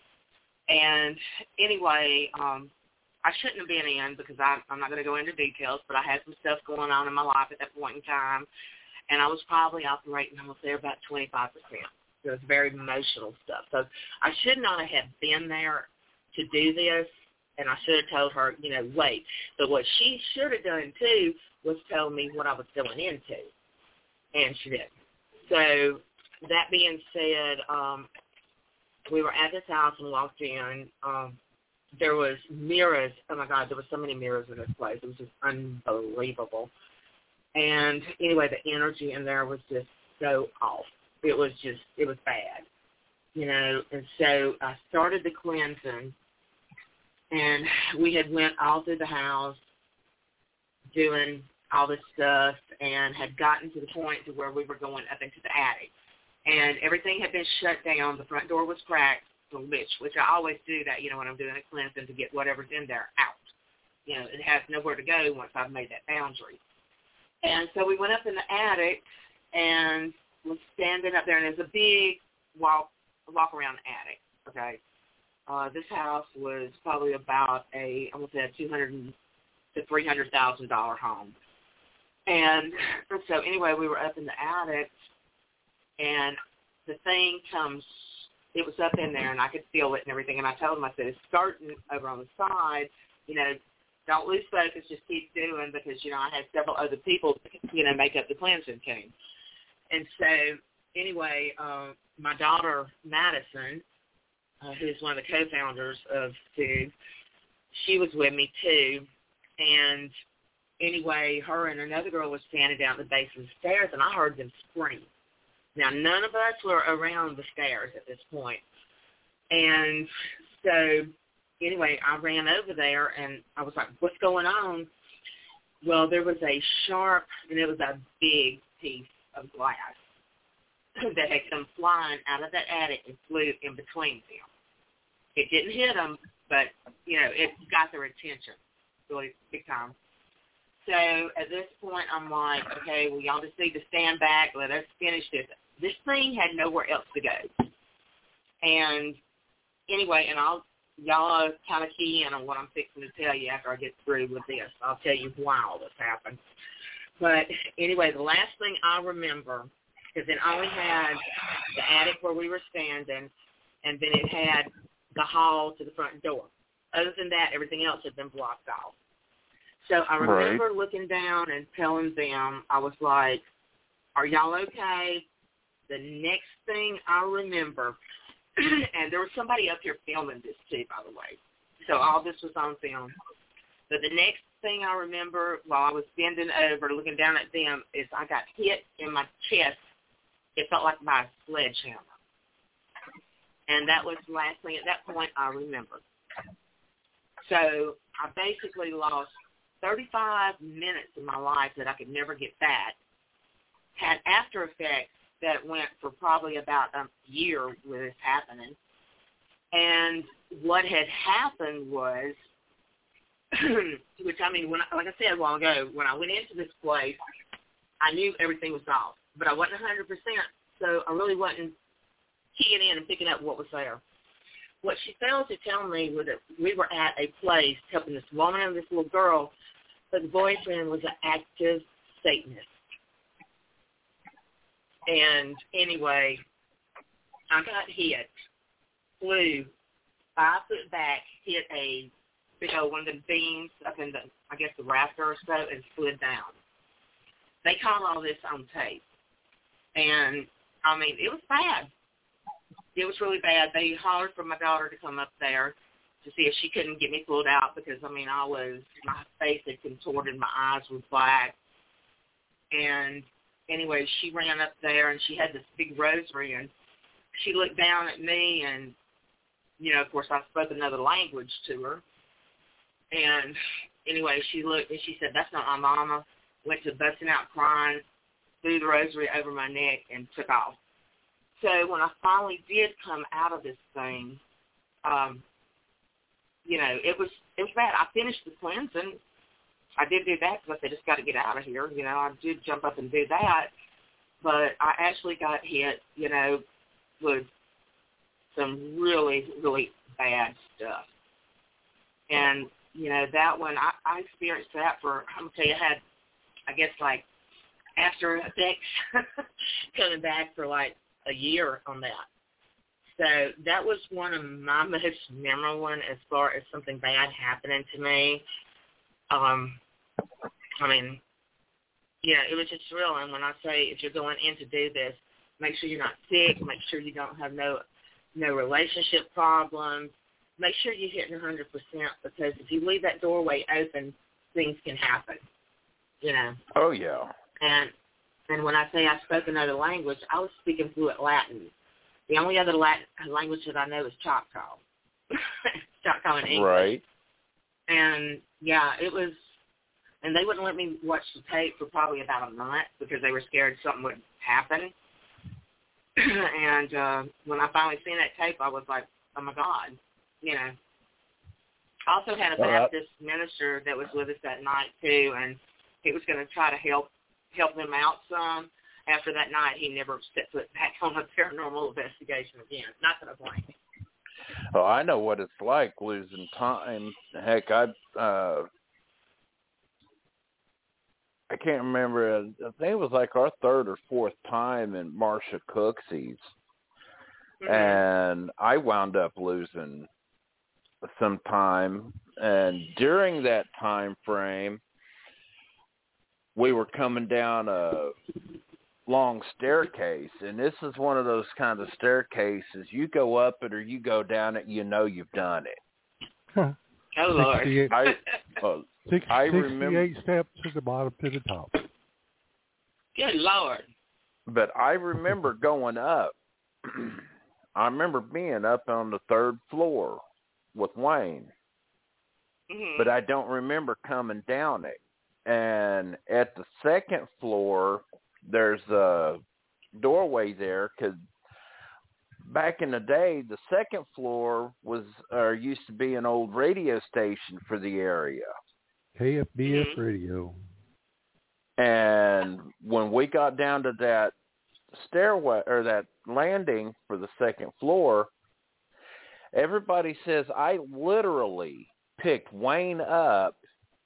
[SPEAKER 4] And anyway, um, I shouldn't have been in because I, I'm not going to go into details, but I had some stuff going on in my life at that point in time. And I was probably operating, I was there about twenty-five percent. So it was very emotional stuff. So I should not have been there to do this, and I should have told her, you know, wait. But what she should have done, too, was tell me what I was going into. And she didn't. So that being said, um, we were at this house and walked in. Um, there was mirrors. Oh, my God, there were so many mirrors in this place. It was just unbelievable. And anyway, the energy in there was just so off. it was just, it was bad, you know. And so I started the cleansing, and we had went all through the house doing all this stuff and had gotten to the point to where we were going up into the attic. And everything had been shut down. The front door was cracked, which, which I always do that, you know, when I'm doing a cleansing to get whatever's in there out. You know, it has nowhere to go once I've made that boundary. And so we went up in the attic and was standing up there, and there's a big walk, walk around the attic, okay? Uh, this house was probably about a, I'm going to say a two hundred to three hundred thousand dollars home. And so anyway, we were up in the attic, and the thing comes, it was up in there, and I could feel it and everything. And I told him, I said, it's starting over on the side. You know, don't lose focus, just keep doing, because, you know, I had several other people, you know, make up the cleansing team. And so anyway, uh, my daughter, Madison, uh, who's one of the co-founders of Soothe, she was with me too. And anyway, her and another girl was standing down at the base of the stairs, and I heard them scream. Now, none of us were around the stairs at this point. And so, anyway, I ran over there, and I was like, what's going on? Well, there was a sharp, and it was a big piece of glass that had come flying out of that attic and flew in between them. It didn't hit them, but, you know, it got their attention really big time. So at this point, I'm like, okay, well, y'all just need to stand back. Let us finish this. This thing had nowhere else to go. And anyway, and I'll, y'all kind of key in on what I'm fixing to tell you after I get through with this. I'll tell you why all this happened. But anyway, the last thing I remember, because it only had the attic where we were standing, and then it had the hall to the front door. Other than that, everything else had been blocked off. So I remember right. looking down and telling them, I was like, are y'all okay? The next thing I remember, and there was somebody up here filming this too, by the way. So all this was on film. But the next thing I remember while I was bending over looking down at them is I got hit in my chest. It felt like by a sledgehammer. And that was the last thing at that point I remember. So I basically lost thirty-five minutes of my life that I could never get back. Had after effects that went for probably about a year with this happening. And what had happened was, which I mean, when I, like I said a while ago, when I went into this place, I knew everything was off, but I wasn't one hundred percent, so I really wasn't keying in and picking up what was there. What she failed to tell me was that we were at a place helping this woman and this little girl, but the boyfriend was an active Satanist. And anyway, I got hit, flew five foot back, hit a big old one of the beams up in the, I guess, the rafter or so, and slid down. They caught all this on tape. And, I mean, it was bad. It was really bad. They hollered for my daughter to come up there to see if she couldn't get me pulled out because, I mean, I was, my face had contorted, my eyes were black. And anyway, she ran up there, and she had this big rosary, and she looked down at me, and, you know, of course, I spoke another language to her. And anyway, she looked, and she said, that's not my mama. Went to busting out crying, threw the rosary over my neck, and took off. So when I finally did come out of this thing, um, you know, it was it was bad. I finished the cleansing. I did do that because I said, just got to get out of here. You know, I did jump up and do that. But I actually got hit, you know, with some really, really bad stuff. And, you know, that one, I, I experienced that for, I'm going to tell you, I had, I guess, like, after effects coming back for, like, a year on that. So that was one of my most memorable ones as far as something bad happening to me. Um, I mean, yeah, it was just real. And when I say if you're going in to do this, make sure you're not sick. Make sure you don't have no no relationship problems. Make sure you're hitting one hundred percent because if you leave that doorway open, things can happen, you know.
[SPEAKER 3] Oh, yeah.
[SPEAKER 4] And And when I say I spoke another language, I was speaking fluent Latin. The only other Latin language that I know is Choctaw. Choctaw and English.
[SPEAKER 3] Right.
[SPEAKER 4] And, yeah, it was, and they wouldn't let me watch the tape for probably about a month because they were scared something would happen. And uh, when I finally seen that tape, I was like, oh, my God, you know. I also had a
[SPEAKER 3] Well, that-
[SPEAKER 4] Baptist minister that was with us that night, too, and he was going to try to help help them out some. After that night, he never set foot back on a paranormal investigation again. Not that I blame him.
[SPEAKER 3] Oh, I know what it's like losing time. Heck, I uh, I can't remember. I think it was like our third or fourth time in Marsha Cooksey's, mm-hmm. and I wound up losing some time. And during that time frame, we were coming down a long staircase, and this is one of those kind of staircases. You go up it or you go down it, you know you've done it.
[SPEAKER 2] Huh.
[SPEAKER 4] Oh, Lord.
[SPEAKER 2] sixty-eight,
[SPEAKER 3] I, uh,
[SPEAKER 2] six,
[SPEAKER 3] I
[SPEAKER 2] sixty-eight
[SPEAKER 3] remember,
[SPEAKER 2] steps to the bottom to the top.
[SPEAKER 4] Good Lord.
[SPEAKER 3] but I remember going up. I remember being up on the third floor with Wayne,
[SPEAKER 4] Mm-hmm.
[SPEAKER 3] but I don't remember coming down it. And at the second floor, there's a doorway there because back in the day, the second floor was or used to be an old radio station for the area.
[SPEAKER 2] K F B S
[SPEAKER 4] Mm-hmm.
[SPEAKER 2] radio.
[SPEAKER 3] And when we got down to that stairway or that landing for the second floor, everybody says I literally picked Wayne up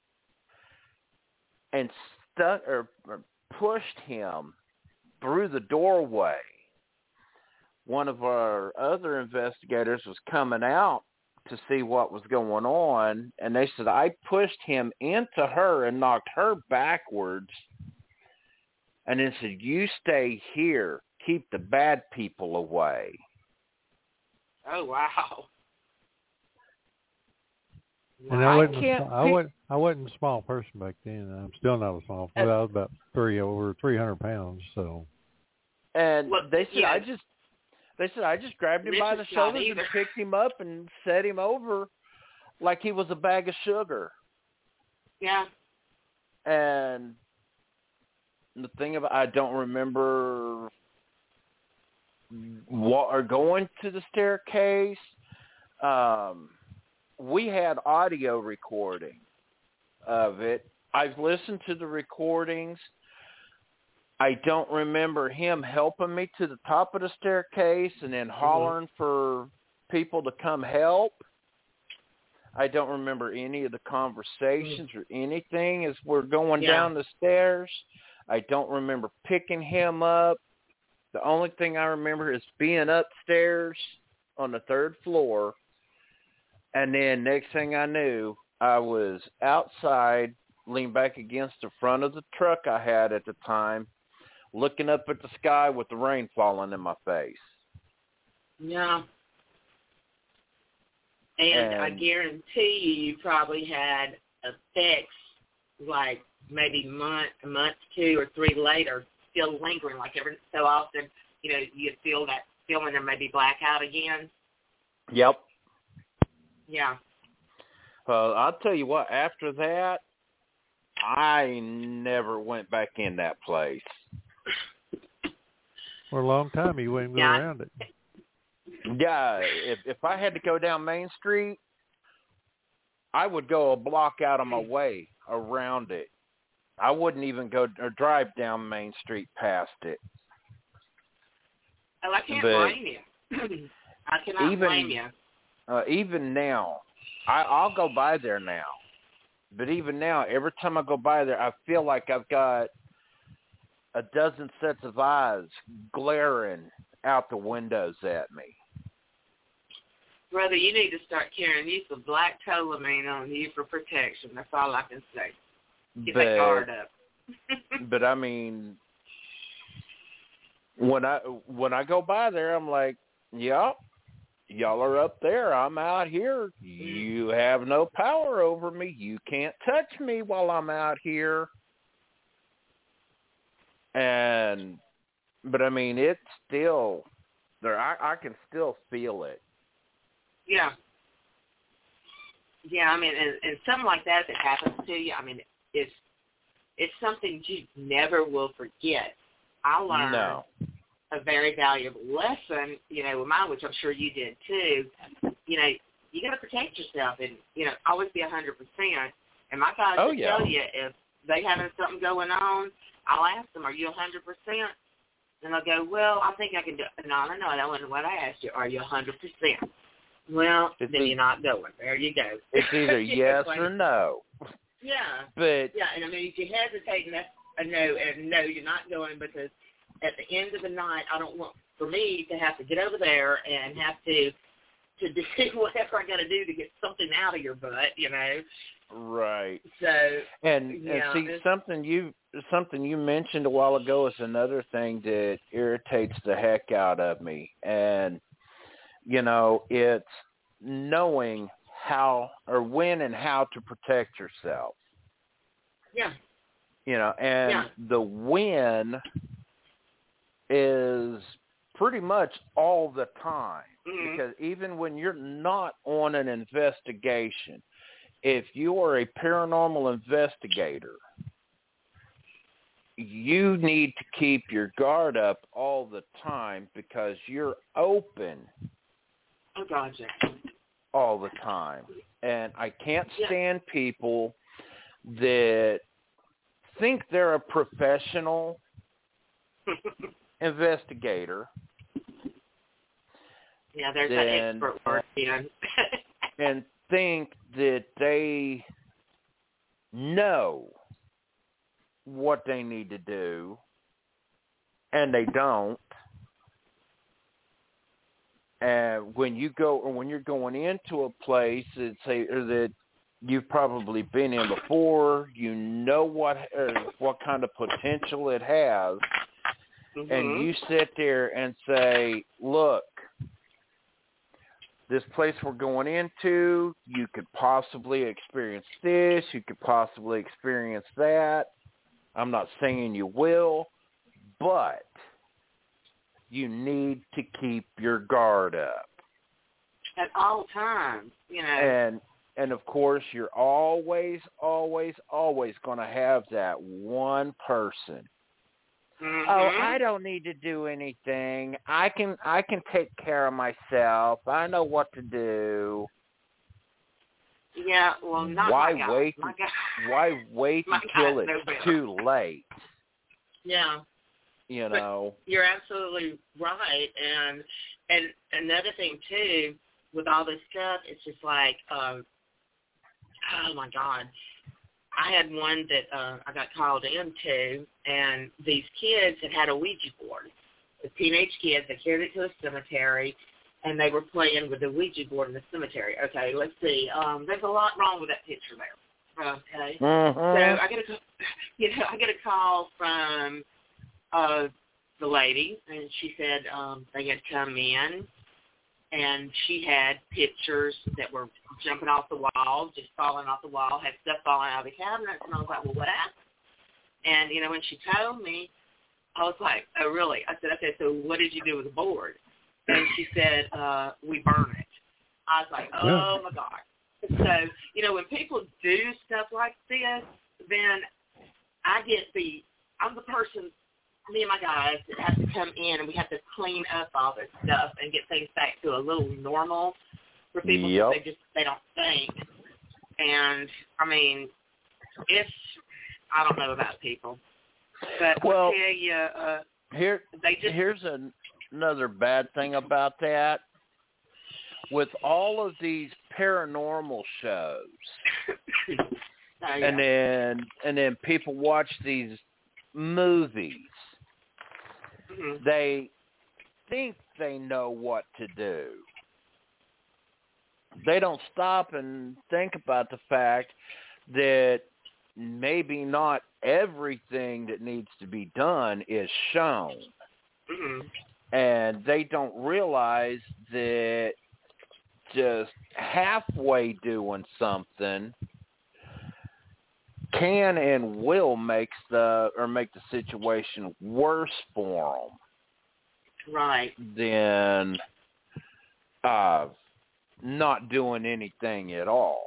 [SPEAKER 3] and stuck or, or pushed him through the doorway. One of our other investigators was coming out to see what was going on, and they said I pushed him into her and knocked her backwards, and then said, you stay here, keep the bad people away.
[SPEAKER 4] Oh, wow.
[SPEAKER 2] And I
[SPEAKER 3] I
[SPEAKER 2] wasn't,
[SPEAKER 3] can't
[SPEAKER 2] a, I
[SPEAKER 3] pick-
[SPEAKER 2] wasn't, I wasn't a small person back then. I'm still not a small. Well, I was about three over three hundred pounds. So.
[SPEAKER 3] And
[SPEAKER 4] Well,
[SPEAKER 3] they said
[SPEAKER 4] yeah.
[SPEAKER 3] I just, they said I just grabbed him
[SPEAKER 4] This
[SPEAKER 3] by
[SPEAKER 4] is
[SPEAKER 3] the
[SPEAKER 4] not
[SPEAKER 3] shoulders and
[SPEAKER 4] either.
[SPEAKER 3] picked him up and set him over like he was a bag of sugar.
[SPEAKER 4] Yeah.
[SPEAKER 3] And the thing about I don't remember what or going to the staircase. Um, we had audio recording of it. I've listened to the recordings. I don't remember him helping me to the top of the staircase and then hollering mm-hmm. for people to come help. I don't remember any of the conversations mm-hmm. or anything as we're going yeah. down the stairs. I don't remember picking him up. The only thing I remember is being upstairs on the third floor. And then next thing I knew, I was outside, leaned back against the front of the truck I had at the time, looking up at the sky with the rain falling in my face.
[SPEAKER 4] Yeah. And, and I guarantee you, you probably had effects like maybe month, a month, two or three later, still lingering. Like every so often, you know, you feel that feeling and maybe black out again.
[SPEAKER 3] Yep.
[SPEAKER 4] Yeah.
[SPEAKER 3] Well, I'll tell you what. After that, I never went back in that place.
[SPEAKER 2] For a long time, you wouldn't go
[SPEAKER 4] yeah.
[SPEAKER 2] around it.
[SPEAKER 3] Yeah, if if I had to go down Main Street, I would go a block out of my way around it. I wouldn't even go or drive down Main Street past it.
[SPEAKER 4] Oh, I can't
[SPEAKER 3] but
[SPEAKER 4] blame you. I cannot
[SPEAKER 3] even,
[SPEAKER 4] blame you.
[SPEAKER 3] Uh, even now, I, I'll go by there now. But even now, every time I go by there, I feel like I've got a dozen sets of eyes glaring out the windows at me.
[SPEAKER 4] Brother, you need to start carrying you some black tolamine on you for protection. That's all I can say. Get
[SPEAKER 3] but,
[SPEAKER 4] that guard up.
[SPEAKER 3] But I mean, when I when I go by there, I'm like, yep, y'all are up there. I'm out here. You have no power over me. You can't touch me while I'm out here. And, but I mean, it's still there. I, I can still feel it.
[SPEAKER 4] Yeah. Yeah, I mean, and, and something like that that happens to you, I mean, it's it's something you never will forget. I learned
[SPEAKER 3] No.
[SPEAKER 4] a very valuable lesson, you know, with mine, which I'm sure you did too. You know, you got to protect yourself and, you know, always be one hundred percent. And my guys
[SPEAKER 3] Oh,
[SPEAKER 4] will
[SPEAKER 3] yeah.
[SPEAKER 4] tell you if they having something going on, I'll ask them, are you one hundred percent? And they'll go, well, I think I can do it. No, no, no, that wasn't what I asked you. Are you one hundred percent? Well,
[SPEAKER 3] It's
[SPEAKER 4] then
[SPEAKER 3] e-
[SPEAKER 4] you're not going. There you go.
[SPEAKER 3] It's either
[SPEAKER 4] You
[SPEAKER 3] yes
[SPEAKER 4] know,
[SPEAKER 3] or no.
[SPEAKER 4] Yeah.
[SPEAKER 3] But
[SPEAKER 4] Yeah, and I mean, if you hesitate and that's a no, and no, you're not going because at the end of the night, I don't want for me to have to get over there and have to to do whatever I got to do to get something out of your butt, you know.
[SPEAKER 3] right.
[SPEAKER 4] So
[SPEAKER 3] And
[SPEAKER 4] yeah,
[SPEAKER 3] and see
[SPEAKER 4] it's-
[SPEAKER 3] something you something you mentioned a while ago is another thing that irritates the heck out of me. And you know, it's knowing how or when and how to protect yourself.
[SPEAKER 4] yeah,
[SPEAKER 3] You know, and
[SPEAKER 4] Yeah.
[SPEAKER 3] the when is pretty much all the time.
[SPEAKER 4] Mhm.
[SPEAKER 3] Because even when you're not on an investigation, if you are a paranormal investigator, you need to keep your guard up all the time because you're open
[SPEAKER 4] oh gotcha.
[SPEAKER 3] all the time. And I can't
[SPEAKER 4] Yeah.
[SPEAKER 3] stand people that think they're a professional investigator
[SPEAKER 4] Yeah, there's
[SPEAKER 3] Then-
[SPEAKER 4] that expert word again.
[SPEAKER 3] and think that they know what they need to do, and they don't. And when you go, or when you're going into a place that say or that you've probably been in before, you know what or what kind of potential it has,
[SPEAKER 4] Mhm.
[SPEAKER 3] and you sit there and say, "Look, this place we're going into, you could possibly experience this, you could possibly experience that. I'm not saying you will, but you need to keep your guard up."
[SPEAKER 4] At all times, you know.
[SPEAKER 3] And and of course, you're always, always, always going to have that one person.
[SPEAKER 4] Mhm.
[SPEAKER 3] Oh, I don't need to do anything. I can I can take care of myself. I know what to do.
[SPEAKER 4] Yeah, well, not
[SPEAKER 3] Why
[SPEAKER 4] my guy.
[SPEAKER 3] wait?
[SPEAKER 4] My guy.
[SPEAKER 3] Why wait
[SPEAKER 4] My
[SPEAKER 3] until
[SPEAKER 4] guy's no
[SPEAKER 3] it's
[SPEAKER 4] better.
[SPEAKER 3] too late?
[SPEAKER 4] Yeah.
[SPEAKER 3] You
[SPEAKER 4] But-
[SPEAKER 3] know.
[SPEAKER 4] You're absolutely right, and and another thing too, with all this stuff, it's just like, um, oh my God, I had one that uh, I got called into, and these kids had had a Ouija board. The teenage kids, they carried it to a cemetery, and they were playing with the Ouija board in the cemetery. Okay, let's see. Um, there's a lot wrong with that picture there. Okay.
[SPEAKER 3] Mhm.
[SPEAKER 4] So I get a, ca- you know, I get a call from uh, the lady, and she said um, they had come in, and she had pictures that were jumping off the wall, just falling off the wall, had stuff falling out of the cabinets, and I was like, well, what happened? And, you know, when she told me, I was like, oh, really? I said, okay, so what did you do with the board? And she said, uh, we burn it. I was like, oh, my God. So, you know, when people do stuff like this, then I get the, I'm the person, me and my guys that have to come in and we have to clean up all this stuff and get things back to a little normal for people
[SPEAKER 3] Yep.
[SPEAKER 4] because they just, they don't think. And, I mean, it's, I don't know about people. But
[SPEAKER 3] Well,
[SPEAKER 4] I'll tell you, uh,
[SPEAKER 3] Here,
[SPEAKER 4] they just,
[SPEAKER 3] here's an, another bad thing about that. With all of these paranormal shows,
[SPEAKER 4] oh, yeah.
[SPEAKER 3] and then and then people watch these movies,
[SPEAKER 4] Mhm.
[SPEAKER 3] they think they know what to do. They don't stop and think about the fact that maybe not everything that needs to be done is shown.
[SPEAKER 4] Mhm.
[SPEAKER 3] And they don't realize that just halfway doing something can and will make the or make the situation worse for them.
[SPEAKER 4] Right.
[SPEAKER 3] Than uh, not doing anything at all.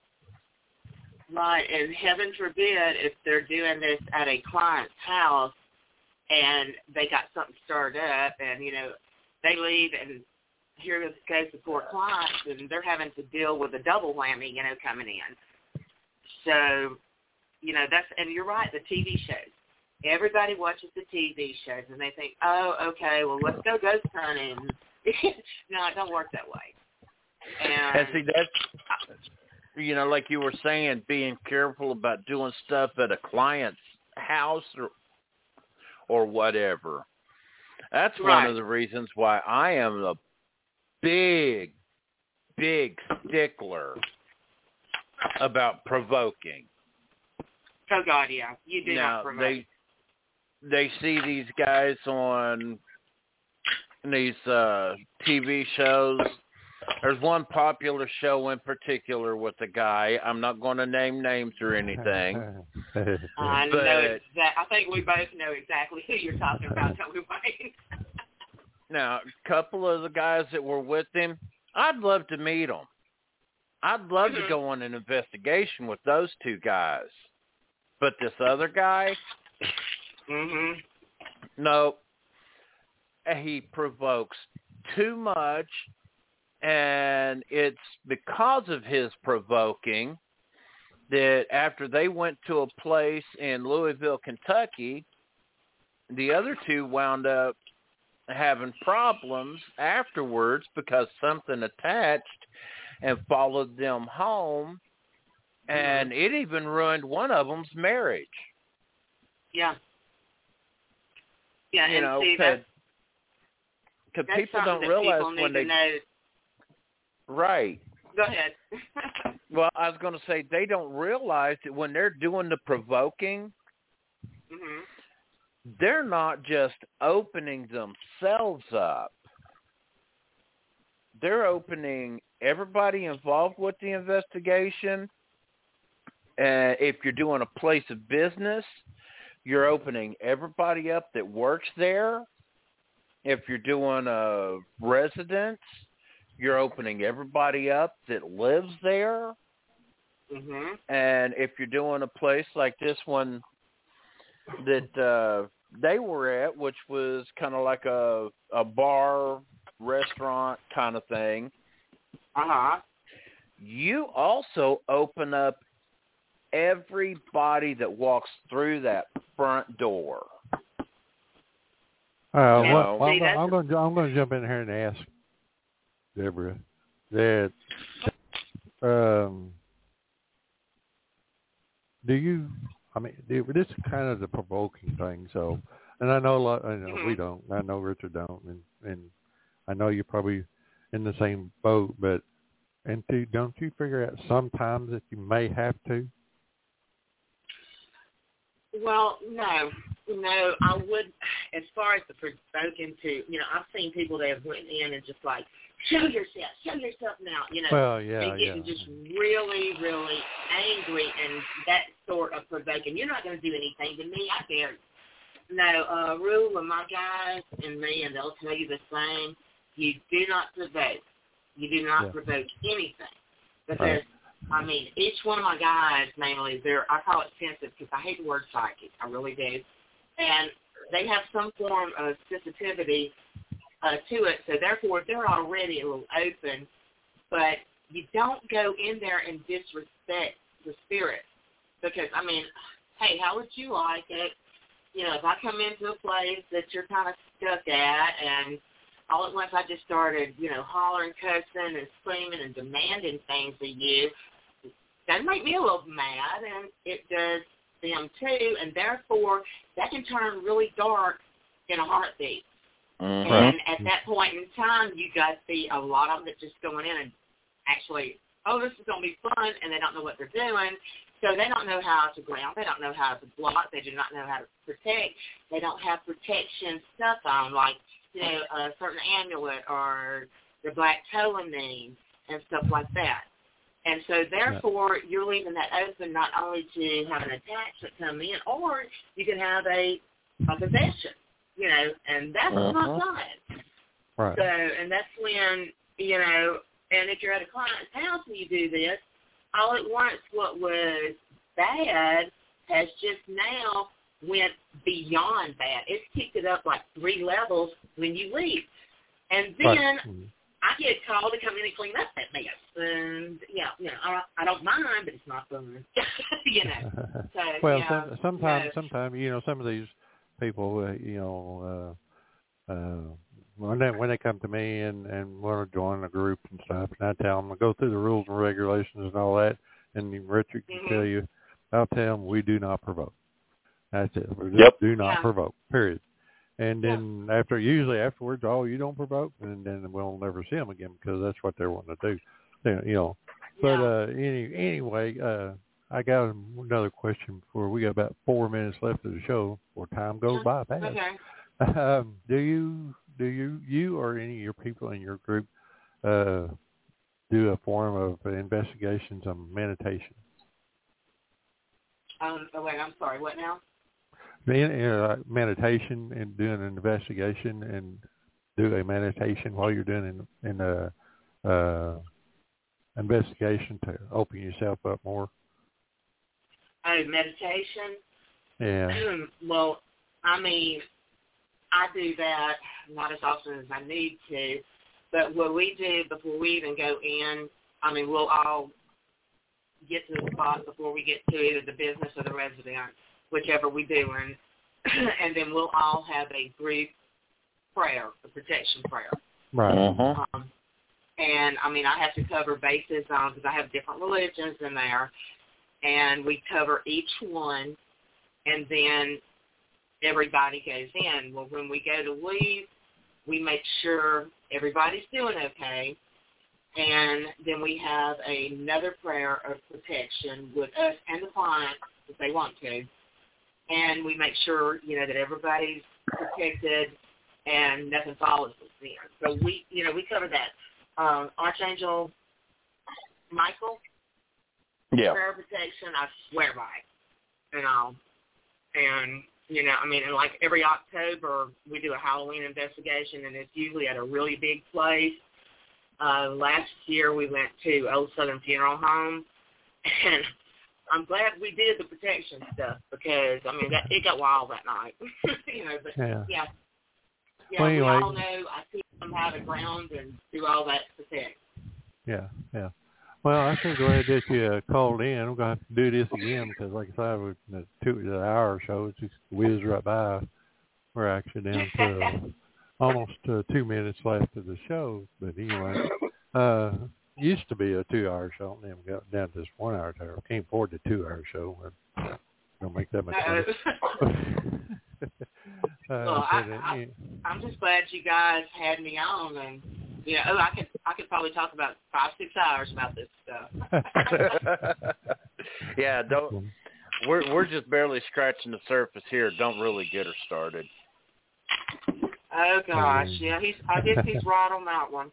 [SPEAKER 4] Right, and heaven forbid if they're doing this at a client's house and they got something started up and, you know, they leave and here goes the poor clients and they're having to deal with a double whammy, you know, coming in. So, you know, that's, and you're right, the T V shows. Everybody watches the T V shows and they think, oh, okay, well, let's go ghost hunting. No, it don't work that way. And,
[SPEAKER 3] and see, that's, you know, like you were saying, being careful about doing stuff at a client's house or, or whatever. That's
[SPEAKER 4] right.
[SPEAKER 3] one of the reasons why I am a big, big stickler about provoking.
[SPEAKER 4] Oh, God, yeah. You do
[SPEAKER 3] now,
[SPEAKER 4] not provoke.
[SPEAKER 3] They, they see these guys on these uh, T V shows. There's one popular show in particular with a guy. I'm not going to name names or anything.
[SPEAKER 4] I
[SPEAKER 3] but,
[SPEAKER 4] know exactly. I think we both know exactly who you're talking about, don't we, Wayne?
[SPEAKER 3] Now, a couple of the guys that were with him, I'd love to meet them. I'd love
[SPEAKER 4] mm-hmm.
[SPEAKER 3] to go on an investigation with those two guys. But this other guy,
[SPEAKER 4] mm-hmm.
[SPEAKER 3] no, he provokes too much. And it's because of his provoking that after they went to a place in Louisville, Kentucky, the other two wound up having problems afterwards because something attached and followed them home. And it even ruined one of them's marriage.
[SPEAKER 4] Yeah. Yeah,
[SPEAKER 3] you
[SPEAKER 4] and
[SPEAKER 3] know,
[SPEAKER 4] see,
[SPEAKER 3] cause,
[SPEAKER 4] that's,
[SPEAKER 3] cause people don't
[SPEAKER 4] that
[SPEAKER 3] realize
[SPEAKER 4] people
[SPEAKER 3] when they...
[SPEAKER 4] Know.
[SPEAKER 3] Right.
[SPEAKER 4] Go ahead.
[SPEAKER 3] Well, I was going to say they don't realize that when they're doing the provoking,
[SPEAKER 4] mm-hmm.
[SPEAKER 3] they're not just opening themselves up. They're opening everybody involved with the investigation. Uh, if you're doing a place of business, you're opening everybody up that works there. If you're doing a residence, you're opening everybody up that lives there.
[SPEAKER 4] Mm-hmm.
[SPEAKER 3] And if you're doing a place like this one that uh, they were at, which was kind of like a, a bar, restaurant kind of thing,
[SPEAKER 4] uh-huh.
[SPEAKER 3] you also open up everybody that walks through that front door.
[SPEAKER 2] Uh,
[SPEAKER 3] You
[SPEAKER 2] well,
[SPEAKER 3] know.
[SPEAKER 2] I'm,
[SPEAKER 4] See,
[SPEAKER 2] gonna,
[SPEAKER 4] that's
[SPEAKER 2] I'm going to I'm going to jump in here and ask Deborah that um, do you? I mean, this is kind of the provoking thing. So, and I know a lot. I know
[SPEAKER 4] mm-hmm.
[SPEAKER 2] we don't. I know Richard don't, and and I know you're probably in the same boat. But and to, don't you figure out sometimes that you may have to?
[SPEAKER 4] Well, no, no, I would, as far as the provoking to, you know, I've seen people that have went in and just like, show yourself, show yourself now, you know,
[SPEAKER 2] well, yeah,
[SPEAKER 4] and getting
[SPEAKER 2] yeah.
[SPEAKER 4] just really, really angry and that sort of provoking. You're not going to do anything to me, I dare you. No, uh, rule with my guys and me, and they'll tell you the same, you do not provoke. You do not
[SPEAKER 2] yeah.
[SPEAKER 4] provoke anything. Because
[SPEAKER 2] right.
[SPEAKER 4] I mean, each one of my guys, mainly, they're, I call it sensitive because I hate the word psychic. I really do. And they have some form of sensitivity uh, to it, so therefore they're already a little open. But you don't go in there and disrespect the spirit. Because, I mean, hey, how would you like it? You know, if I come into a place that you're kind of stuck at and all at once I just started, you know, hollering, cussing, and screaming and demanding things of you, that make me a little mad, and it does them too, and therefore that can turn really dark in a heartbeat.
[SPEAKER 3] Mm-hmm.
[SPEAKER 4] And at that point in time, you guys see a lot of them that just going in and actually, oh, this is going to be fun, and they don't know what they're doing, so they don't know how to ground, they don't know how to block, they do not know how to protect, they don't have protection stuff on, like, you know, a certain amulet or the black totem name and stuff like that. And so, therefore, yeah. you're leaving that open not only to have an attachment come in, or you can have a, a possession, you know, and that's uh-huh. not fun.
[SPEAKER 2] Right.
[SPEAKER 4] So, and that's when, you know, and if you're at a client's house and you do this, all at once what was bad has just now went beyond bad. It's kicked it up like three levels when you leave. And then
[SPEAKER 2] right.
[SPEAKER 4] I get called to come in and clean up that mess. And, yeah, you know, I, I don't mind, but it's not fun. you know. So,
[SPEAKER 2] well,
[SPEAKER 4] you know,
[SPEAKER 2] some, sometimes,
[SPEAKER 4] you know,
[SPEAKER 2] sometimes, you know, some of these people, uh, you know, uh, uh, when they, when they come to me and, and want to join a group and stuff, and I tell them to go through the rules and regulations and all that, and Richard can
[SPEAKER 4] mm-hmm.
[SPEAKER 2] tell you, I'll tell them we do not provoke. That's it. We just
[SPEAKER 5] yep.
[SPEAKER 2] do not
[SPEAKER 4] yeah.
[SPEAKER 2] provoke, period. And then
[SPEAKER 4] yeah.
[SPEAKER 2] after, usually afterwards, oh, you don't provoke, and then we'll never see them again because that's what they're wanting to do, you know. But
[SPEAKER 4] yeah.
[SPEAKER 2] uh, any, anyway, uh, I got another question before we got about four minutes left of the show, or time goes by fast.
[SPEAKER 4] Okay.
[SPEAKER 2] Um, do you, do you, you or any of your people in your group uh, do a form of investigations on meditation?
[SPEAKER 4] Um, oh, wait, I'm sorry. What now?
[SPEAKER 2] Uh, meditation and doing an investigation and do a meditation while you're doing an, an uh, uh, investigation to open yourself up more.
[SPEAKER 4] Oh, meditation?
[SPEAKER 2] Yeah.
[SPEAKER 4] Well, I mean, I do that not as often as I need to, but what we do before we even go in, I mean, we'll all get to the spot before we get to either the business or the residence, whichever we do, and, and then we'll all have a group prayer, a protection prayer.
[SPEAKER 2] Right.
[SPEAKER 5] Uh-huh.
[SPEAKER 4] Um, and, I mean, I have to cover bases on, because I have different religions in there, and we cover each one, and then everybody goes in. Well, when we go to leave, we make sure everybody's doing okay, and then we have another prayer of protection with us and the client if they want to, and we make sure, you know, that everybody's protected and nothing follows us in. So we, you know, we cover that. Um, Archangel Michael,
[SPEAKER 5] yeah.
[SPEAKER 4] prayer of protection, I swear by, and all. And, you know, I mean, and like every October, we do a Halloween investigation, and it's usually at a really big place. Uh, last year, we went to Old Southern Funeral Home, and I'm glad we did the protection stuff because, I mean, that, it got wild that night. you know, but,
[SPEAKER 2] yeah.
[SPEAKER 4] Yeah, yeah
[SPEAKER 2] well,
[SPEAKER 4] we
[SPEAKER 2] anyway,
[SPEAKER 4] all know I teach them how to ground and do all that to protect.
[SPEAKER 2] Yeah, yeah. Well, I think glad that you uh, called in. I'm going to have to do this again because, like I said, with the, two, the hour or so, it just whizzed right by. We're actually down to uh, almost uh, two minutes left of the show. But anyway, uh, used to be a two-hour show, and then we got down to this one-hour show. I can't afford the two-hour show. I don't make that much money. uh,
[SPEAKER 4] well, I, I, I'm just glad you guys had me on, and yeah, oh, I could I could probably talk about five six hours about this stuff.
[SPEAKER 3] yeah, don't. We're we're just barely scratching the surface here. Don't really get her started.
[SPEAKER 4] Oh gosh, yeah, he's. I guess he's right on that one.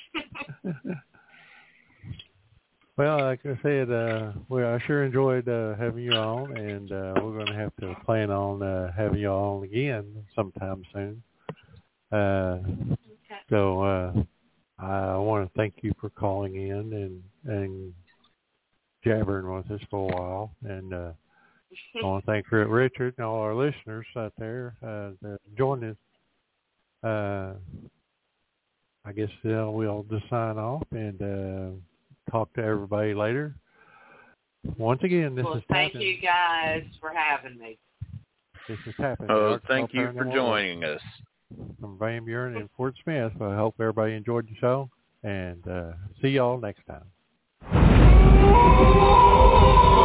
[SPEAKER 2] Well, like I said, uh, well, I sure enjoyed uh, having you on, and uh, we're going to have to plan on uh, having you on again sometime soon. Uh,
[SPEAKER 4] okay.
[SPEAKER 2] So uh, I want to thank you for calling in and, and jabbering with us for a while, and uh, I want to thank Richard and all our listeners out there uh, that joined us. Uh, I guess uh, we'll just sign off and uh, talk to everybody later. Once again, this
[SPEAKER 4] well,
[SPEAKER 2] is
[SPEAKER 4] thank
[SPEAKER 2] Tapping.
[SPEAKER 4] you guys for having me.
[SPEAKER 2] This is Tapping.
[SPEAKER 3] Oh, thank you for joining us.
[SPEAKER 2] From Van Buren and Fort Smith. I hope everybody enjoyed the show, and uh, see y'all next time.